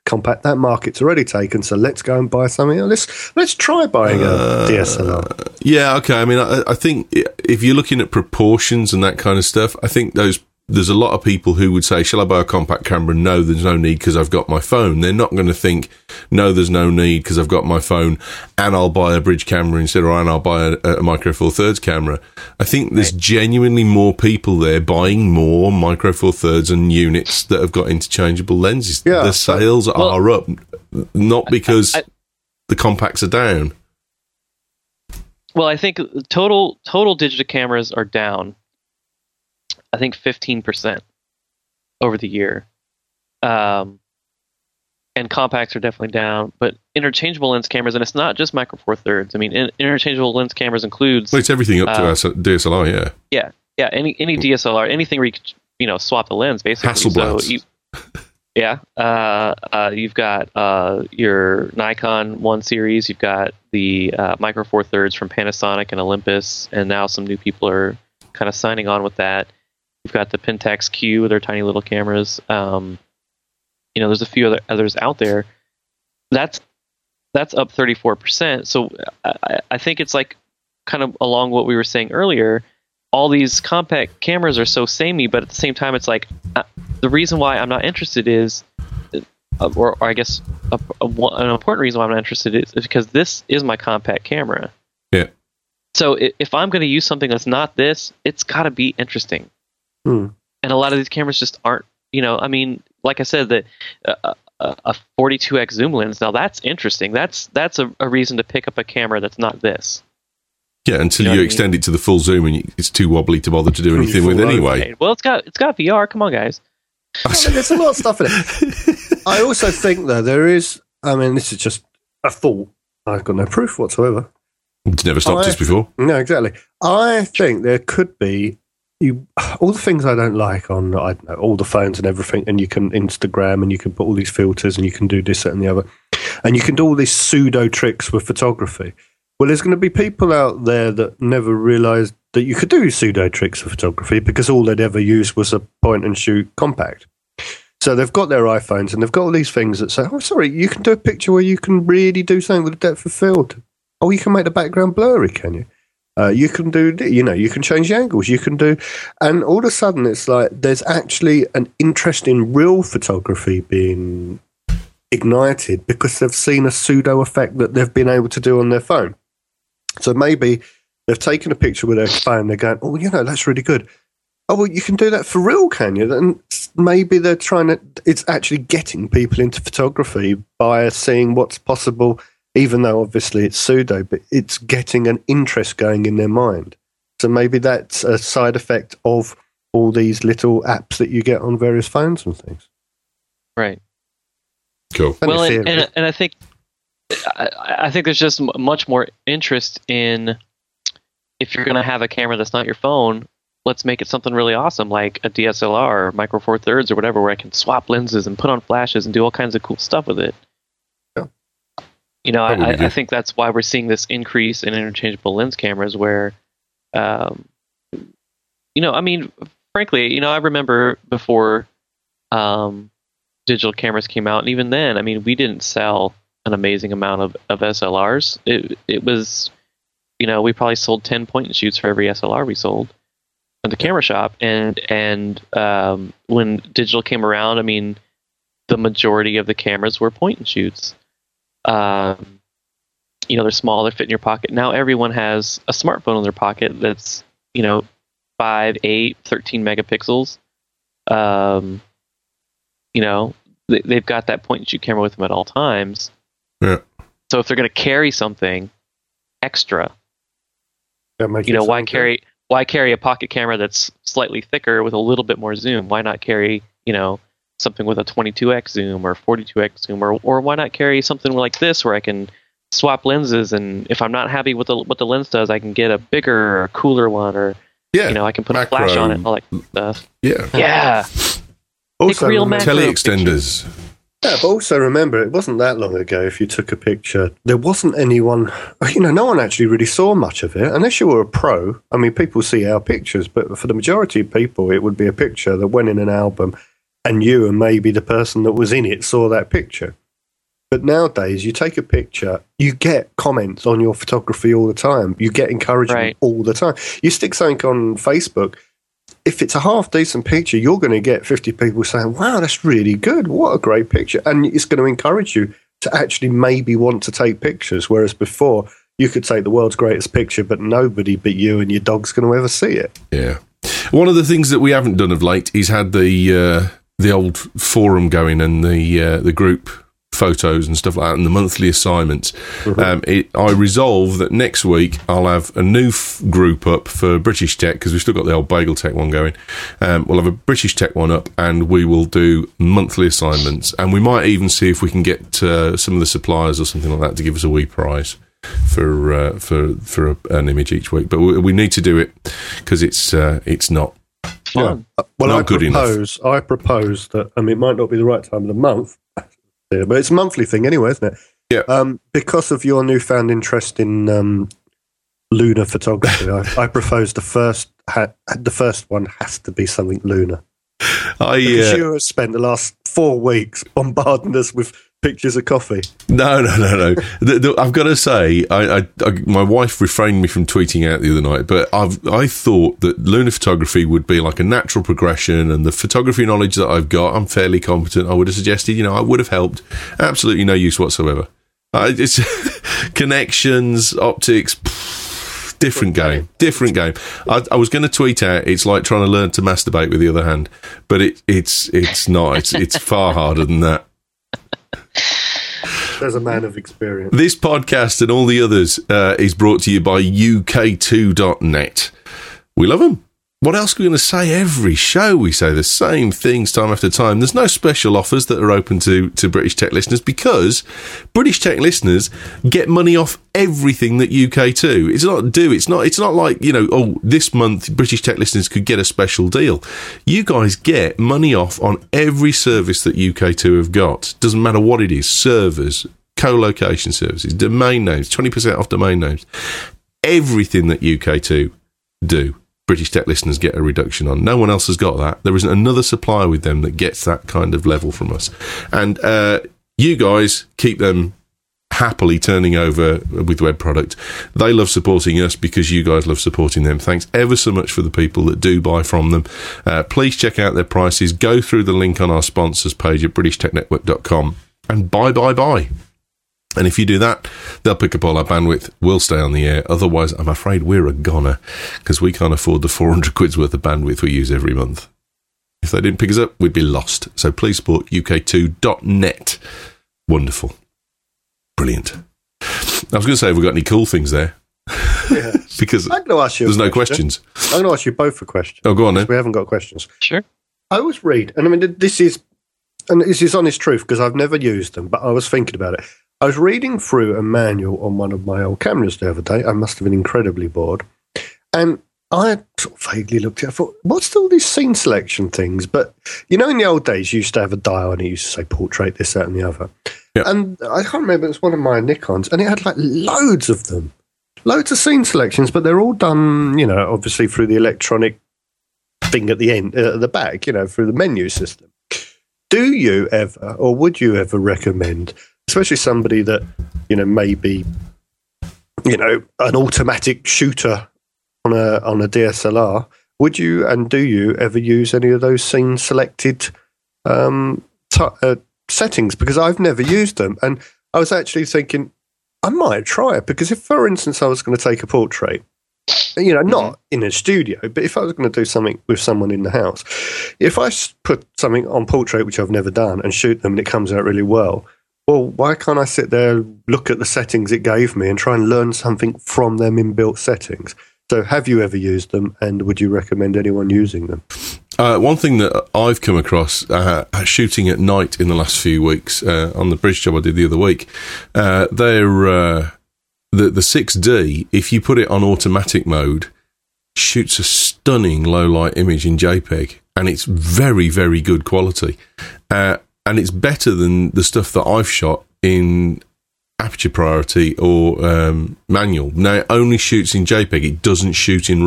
compact. That market's already taken, so let's go and buy something. Let's let's try buying a Uh, D S L R. Yeah, okay. I mean, I, I think if you're looking at proportions and that kind of stuff, I think those there's a lot of people who would say, shall I buy a compact camera? No, there's no need because I've got my phone. They're not going to think, no, there's no need because I've got my phone and I'll buy a bridge camera instead, or and I'll buy a, a Micro Four Thirds camera. I think there's right. genuinely more people there buying more Micro Four Thirds and units that have got interchangeable lenses. Yeah, the sales but, are well, up, not because I, I, the compacts are down. Well, I think total total digital cameras are down. I think fifteen percent over the year. Um, and compacts are definitely down, but interchangeable lens cameras, and it's not just Micro Four Thirds. I mean, in, interchangeable lens cameras includes... Well, it's everything up to uh, our D S L R, yeah. Yeah, yeah, any any D S L R, anything where you could, you know, swap the lens, basically. Hasselblads. So you, yeah, uh, uh, you've got uh, your Nikon one series, you've got the uh, Micro Four Thirds from Panasonic and Olympus, and now some new people are kind of signing on with that. You've got the Pentax Q with their tiny little cameras. Um, you know, there's a few other others out there. That's that's up thirty-four percent. So I, I think it's like kind of along what we were saying earlier. All these compact cameras are so samey, but at the same time, it's like uh, the reason why I'm not interested is, uh, or, or I guess a, a, an important reason why I'm not interested is, is because this is my compact camera. Yeah. So if, if I'm going to use something that's not this, it's got to be interesting. Hmm. And a lot of these cameras just aren't, you know, I mean, like I said, that uh, a, a forty-two x zoom lens, now that's interesting. That's that's a, a reason to pick up a camera that's not this. Yeah, until You know you what I extend it to the full zoom and you, it's too wobbly to bother to do anything with anyway. Okay. Well, it's got it's got V R. Come on, guys. I mean, there's a lot of stuff in it. I also think, though, there is, I mean, this is just a thought. I've got no proof whatsoever. It's never stopped I, us before. No, exactly. I think there could be you all the things I don't like on, I don't know, all the phones and everything, and you can Instagram and you can put all these filters and you can do this, that, and the other. And you can do all these pseudo tricks with photography. Well, there's going to be people out there that never realised that you could do pseudo tricks with photography because all they'd ever used was a point and shoot compact. So they've got their iPhones and they've got all these things that say, oh, sorry, you can do a picture where you can really do something with the depth of field. Oh, you can make the background blurry, can you? Uh, you can do, you know, you can change the angles. You can do, and all of a sudden it's like there's actually an interest in real photography being ignited because they've seen a pseudo effect that they've been able to do on their phone. So maybe they've taken a picture with their phone. They're going, oh, you know, that's really good. Oh, well, you can do that for real, can you? And maybe they're trying to, it's actually getting people into photography by seeing what's possible, even though obviously it's pseudo, but it's getting an interest going in their mind. So maybe that's a side effect of all these little apps that you get on various phones and things. Right. Cool. Well, and, and, and I think I, I think there's just much more interest in, if you're going to have a camera that's not your phone, let's make it something really awesome, like a D S L R or Micro Four Thirds or whatever, where I can swap lenses and put on flashes and do all kinds of cool stuff with it. Yeah. You know, I, I think that's why we're seeing this increase in interchangeable lens cameras where, um, you know, I mean, frankly, you know, I remember before um, digital cameras came out, and even then, I mean, we didn't sell an amazing amount of, of S L Rs. It it was, you know, we probably sold ten point and shoots for every S L R we sold at the camera shop. And and um, when digital came around, I mean, the majority of the cameras were point and shoots. Um, you know, they're small, they fit in your pocket. Now everyone has a smartphone in their pocket that's, you know, five, eight, thirteen megapixels. Um, you know, they, they've got that point and shoot camera with them at all times. Yeah. So if they're going to carry something extra, you know, why carry why carry a pocket camera that's slightly thicker with a little bit more zoom? Why not carry, you know, something with a twenty-two x zoom or forty-two x zoom, or or why not carry something like this where I can swap lenses, and if I'm not happy with the, what the lens does, I can get a bigger or cooler one, or yeah, you know, I can put macro, a flash on it, all that stuff. Yeah, yeah. Also, real macro tele-extenders. Yeah, but also remember, it wasn't that long ago. If you took a picture, there wasn't anyone, you know, no one actually really saw much of it, unless you were a pro. I mean, people see our pictures, but for the majority of people, it would be a picture that went in an album, and you and maybe the person that was in it saw that picture. But nowadays, you take a picture, you get comments on your photography all the time. You get encouragement Right. all the time. You stick something on Facebook, if it's a half-decent picture, you're going to get fifty people saying, wow, that's really good. What a great picture. And it's going to encourage you to actually maybe want to take pictures, whereas before, you could take the world's greatest picture, but nobody but you and your dog's going to ever see it. Yeah. One of the things that we haven't done of late is had the uh, the old forum going and the uh, the group photos and stuff like that and the monthly assignments. Mm-hmm. Um, it, I resolve that next week I'll have a new f- group up for British Tech, because we've still got the old Bagel Tech one going. Um, we'll have a British Tech one up and we will do monthly assignments, and we might even see if we can get uh, some of the suppliers or something like that to give us a wee prize for uh, for for a, an image each week. But we, we need to do it because it's uh, it's not Fun. Yeah. Well, Not I good propose, I propose that, I mean, it might not be the right time of the month, but it's a monthly thing anyway, isn't it? Yeah. Um, because of your newfound interest in um, lunar photography, I, I propose the first ha- the first one has to be something lunar. I Because uh, you have spent the last four weeks bombarding us with pictures of coffee. No, no, no, no. the, the, I've got to say, I, I, I, my wife refrained me from tweeting out the other night, but I've, I thought that lunar photography would be like a natural progression, and the photography knowledge that I've got, I'm fairly competent. I would have suggested, you know, I would have helped. Absolutely no use whatsoever. I, it's connections, optics, pff, different game, different game. I, I was going to tweet out, it's like trying to learn to masturbate with the other hand, but it, it's, it's not. It's, it's far harder than that. There's a man of experience. This podcast and all the others uh, is brought to you by U K two dot net. We love them. What else are we going to say? Every show we say the same things time after time. There's no special offers that are open to, to British Tech listeners, because British Tech listeners get money off everything that U K two. It's not do. It's not. It's not like, you know, oh, this month British Tech listeners could get a special deal. You guys get money off on every service that U K two have got. Doesn't matter what it is: servers, co-location services, domain names, twenty percent off domain names. Everything that U K two do, British Tech listeners get a reduction on. No one else has got that. There isn't another supplier with them that gets that kind of level from us. And uh, you guys keep them happily turning over with web product. They love supporting us because you guys love supporting them. Thanks ever so much for the people that do buy from them. Uh, please check out their prices. Go through the link on our sponsors page at british tech network dot com and buy, buy, buy. And if you do that, they'll pick up all our bandwidth. We'll stay on the air. Otherwise, I'm afraid we're a goner, because we can't afford the four hundred quid's worth of bandwidth we use every month. If they didn't pick us up, we'd be lost. So please support U K two dot net. Wonderful. Brilliant. I was going to say, have we got any cool things there? Yeah. Because I'm going to ask you there's a no question. questions. I'm going to ask you both a question. Oh, go on then. We haven't got questions. Sure. I always read, and I mean, this is, and this is honest truth because I've never used them, but I was thinking about it. I was reading through a manual on one of my old cameras the other day. I must have been incredibly bored. And I sort of vaguely looked at it. I thought, what's all these scene selection things? But, you know, in the old days, you used to have a dial and it used to say portrait, this, that, and the other. Yeah. And I can't remember, it was one of my Nikons, and it had like loads of them. Loads of scene selections, but they're all done, you know, obviously through the electronic thing at the end, uh, at the back, you know, through the menu system. Do you ever, or would you ever recommend, especially somebody that, you know, maybe, you know, an automatic shooter on a on a D S L R, would you and do you ever use any of those scene selected um, t- uh, settings? Because I've never used them. And I was actually thinking, I might try it, because if, for instance, I was going to take a portrait, you know, not mm-hmm. in a studio, but if I was going to do something with someone in the house, if I put something on portrait, which I've never done, and shoot them and it comes out really well, well, why can't I sit there, look at the settings it gave me and try and learn something from them inbuilt settings? So have you ever used them, and would you recommend anyone using them? Uh, one thing that I've come across uh, shooting at night in the last few weeks uh, on the British job I did the other week, uh, they're uh, the the six D. If you put it on automatic mode, shoots a stunning low light image in JPEG, and it's very very good quality, uh, and it's better than the stuff that I've shot in aperture priority or um, manual. Now it only shoots in JPEG; it doesn't shoot in RAW.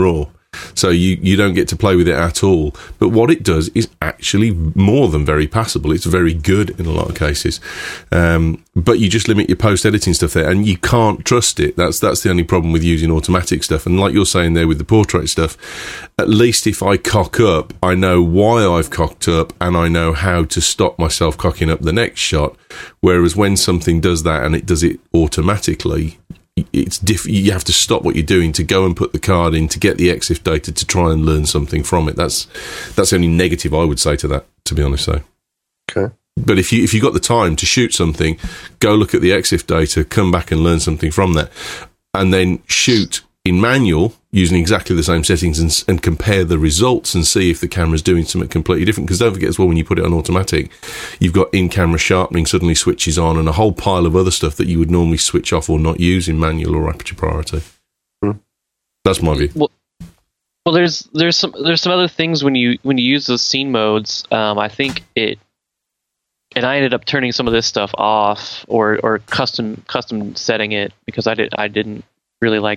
So you, you don't get to play with it at all. But what it does is actually more than very passable. It's very good in a lot of cases. Um, but you just limit your post-editing stuff there, and you can't trust it. That's that's the only problem with using automatic stuff. And like you're saying there with the portrait stuff, at least if I cock up, I know why I've cocked up, and I know how to stop myself cocking up the next shot. Whereas when something does that and it does it automatically, it's diff- you have to stop what you're doing to go and put the card in to get the EXIF data to try and learn something from it. That's that's the only negative I would say to that, to be honest. So, okay. But if you if you got the time to shoot something, go look at the EXIF data, come back and learn something from that, and then shoot in manual using exactly the same settings and, and compare the results and see if the camera's doing something completely different. Because don't forget as well, when you put it on automatic, you've got in-camera sharpening suddenly switches on and a whole pile of other stuff that you would normally switch off or not use in manual or aperture priority. Hmm. That's my view. Well, well, there's there's some there's some other things when you when you use those scene modes. Um, I think it, and I ended up turning some of this stuff off or or custom custom setting it because I did I didn't really like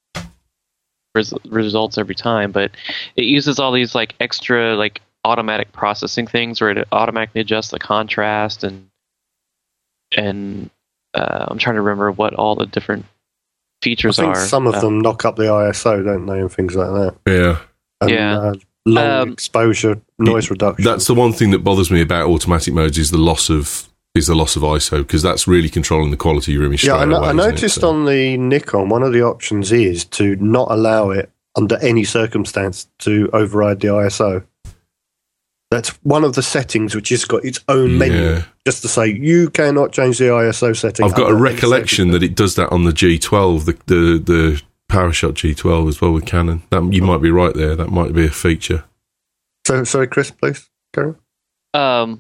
res- results every time, but it uses all these like extra like automatic processing things where it automatically adjusts the contrast and and uh, I'm trying to remember what all the different features I think are. some of uh, them knock up the I S O, don't they, and things like that. Yeah. And, yeah. Uh, long Um, exposure, noise reduction. That's the one thing that bothers me about automatic modes is the loss of is the loss of I S O, because that's really controlling the quality of your image. Yeah, straight I, no, away, I isn't it? noticed So- on the Nikon, one of the options is to not allow it under any circumstance to override the I S O. That's one of the settings which has got its own menu, Yeah. just to say you cannot change the I S O setting. I've got a under any recollection that it does that on the G twelve, the the, the PowerShot G twelve as well with Canon. That, you might be right there. That might be a feature. So, sorry, Chris, please. Carry on. um,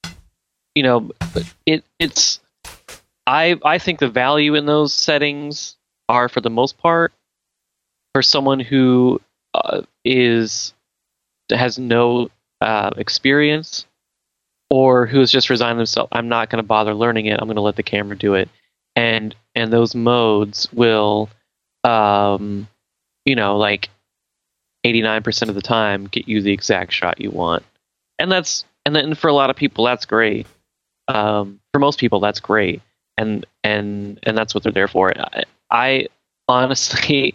you know, it it's I I think the value in those settings are for the most part for someone who uh, is has no uh, experience or who has just resigned themselves. I'm not going to bother learning it. I'm going to let the camera do it, and and those modes will, um, you know, like eighty-nine percent of the time get you the exact shot you want, and that's and then for a lot of people that's great. Um, for most people that's great, and and and that's what they're there for. I, I honestly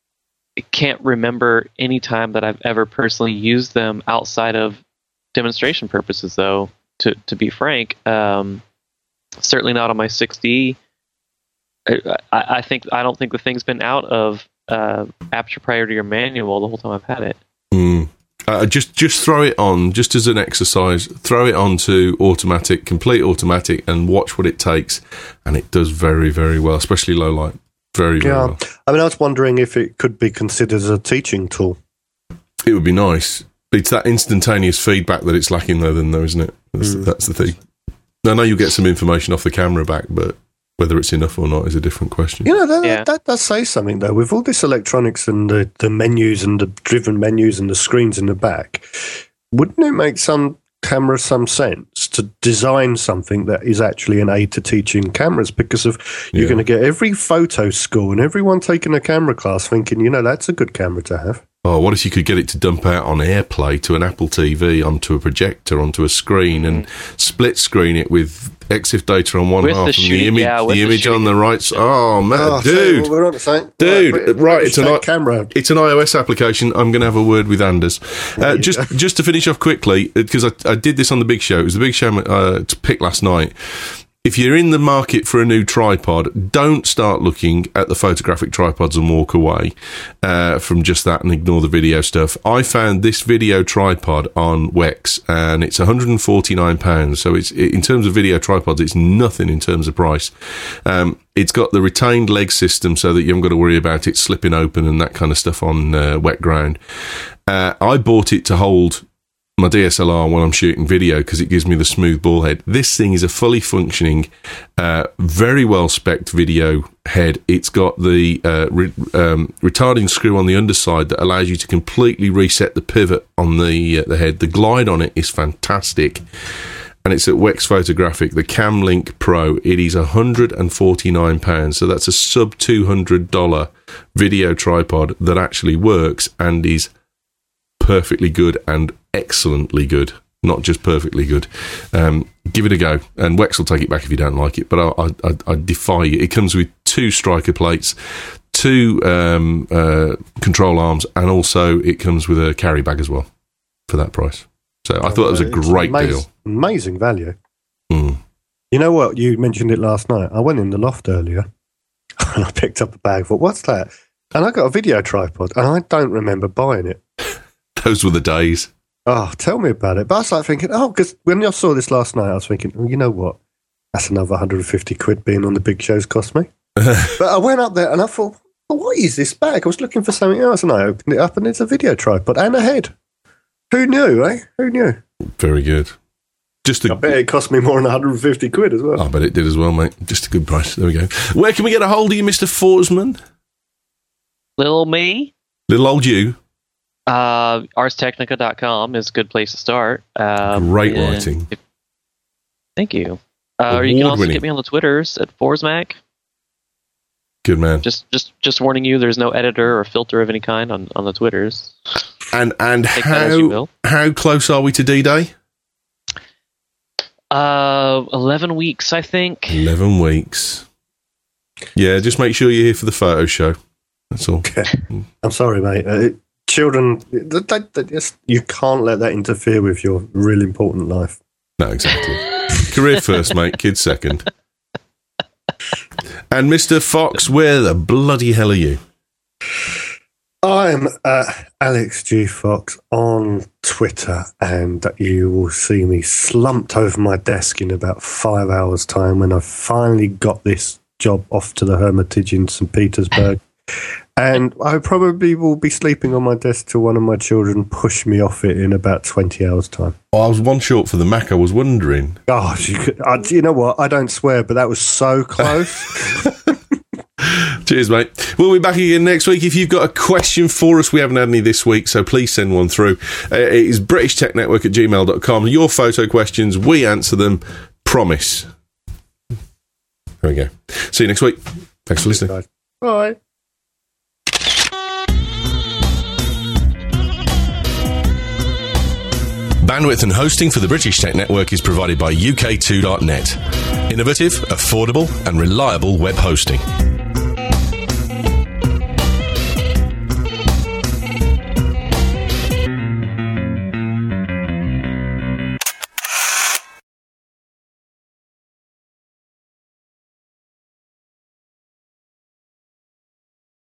can't remember any time that I've ever personally used them outside of demonstration purposes, though. To to be frank, um, certainly not on my six D. I, I, I think I don't think the thing's been out of uh, aperture priority or manual the whole time I've had it. Mm. Uh, just just throw it on, just as an exercise. Throw it on to automatic, complete automatic, and watch what it takes. And it does very, very well, especially low light. Very, very Yeah, well. I mean, I was wondering if it could be considered as a teaching tool. It would be nice. It's that instantaneous feedback that it's lacking, though, then, though, isn't it? That's, Mm. that's the thing. I know you'll get some information off the camera back, but whether it's enough or not is a different question. You know, that, Yeah. that, that does say something, though. With all this electronics and the, the menus and the driven menus and the screens in the back, wouldn't it make some camera some sense to design something that is actually an aid to teaching cameras? Because of you're Yeah. going to get every photo school and everyone taking a camera class thinking, you know, that's a good camera to have. Oh, what if you could get it to dump out on AirPlay to an Apple T V, onto a projector, onto a screen, and split screen it with EXIF data on one With half the and shooting- the image, yeah, with the the image on shooting- the right side? Oh, man, Oh, so dude. we're on the same- Dude, right, right, it's an take i- camera. It's an iOS application. I'm going to have a word with Anders. Uh, you just go. just to finish off quickly, because I, I did this on the Big Show. It was the Big Show uh, to pick last night. If you're in the market for a new tripod, don't start looking at the photographic tripods and walk away uh, from just that and ignore the video stuff. I found this video tripod on Wex, and it's one hundred forty-nine pounds. So it's in terms of video tripods, it's nothing in terms of price. Um, it's got the retained leg system so that you haven't got to worry about it slipping open and that kind of stuff on uh, wet ground. Uh, I bought it to hold my D S L R when I'm shooting video because it gives me the smooth ball head. This thing is a fully functioning, uh, very well spec'd video head. It's got the uh, re- um, retarding screw on the underside that allows you to completely reset the pivot on the uh, the head. The glide on it is fantastic. and it's at Wex Photographic, the Camlink Pro. It is one hundred forty-nine pounds, so that's a sub two hundred dollars video tripod that actually works and is perfectly good and excellently good, not just perfectly good. Um, give it a go, and Wex will take it back if you don't like it, but I, I, I defy you. It comes with two striker plates, two um, uh, control arms, and also it comes with a carry bag as well for that price. So I thought that was a great amaz- deal. Amazing value. Mm. You know what? You mentioned it last night. I went in the loft earlier and I picked up a bag. Thought, what's that? And I got a video tripod, and I don't remember buying it. Those were the days. Oh, tell me about it. But I was like thinking, oh, because when I saw this last night, I was thinking, oh, you know what? That's another one hundred fifty quid being on the big shows cost me. But I went up there and I thought, well, what is this bag? I was looking for something else, and I opened it up, and it's a video tripod and a head. Who knew, eh? Who knew? Very good. Just a, I bet it cost me more than one hundred fifty quid as well. I bet it did as well, mate. Just a good price. There we go. Where can we get a hold of you, Mister Forsman? Little me. Little old you. Uh, ars technica dot com is a good place to start. Um, Great writing. If, thank you. Uh, or you can also get me on the Twitters at Forsmac. Good man. Just, just, just warning you. There's no editor or filter of any kind on, on the Twitters. And and Take that as you how will. how close are we to D-Day? Uh, eleven weeks, I think. Eleven weeks. Yeah, just make sure you're here for the photo show. That's all. Okay. I'm sorry, mate. Uh, children, they, they, they just, you can't let that interfere with your real important life. No, exactly. Career first, mate. Kids second. And Mister Fox, where the bloody hell are you? I'm uh, Alex G. Fox on Twitter, and you will see me slumped over my desk in about five hours' time when I've finally got this job off to the Hermitage in Saint Petersburg. And I probably will be sleeping on my desk till one of my children push me off it in about twenty hours' time. Oh, I was one short for the Mac, I was wondering. Gosh, you, could, I, you know what? I don't swear, but that was so close. Cheers, mate. We'll be back again next week. If you've got a question for us, we haven't had any this week, so please send one through. Uh, it is british tech network at gmail dot com. Your photo questions, we answer them. Promise. There we go. See you next week. Thanks for listening. Bye. Bandwidth and hosting for the British Tech Network is provided by U K two dot net. Innovative, affordable and reliable web hosting.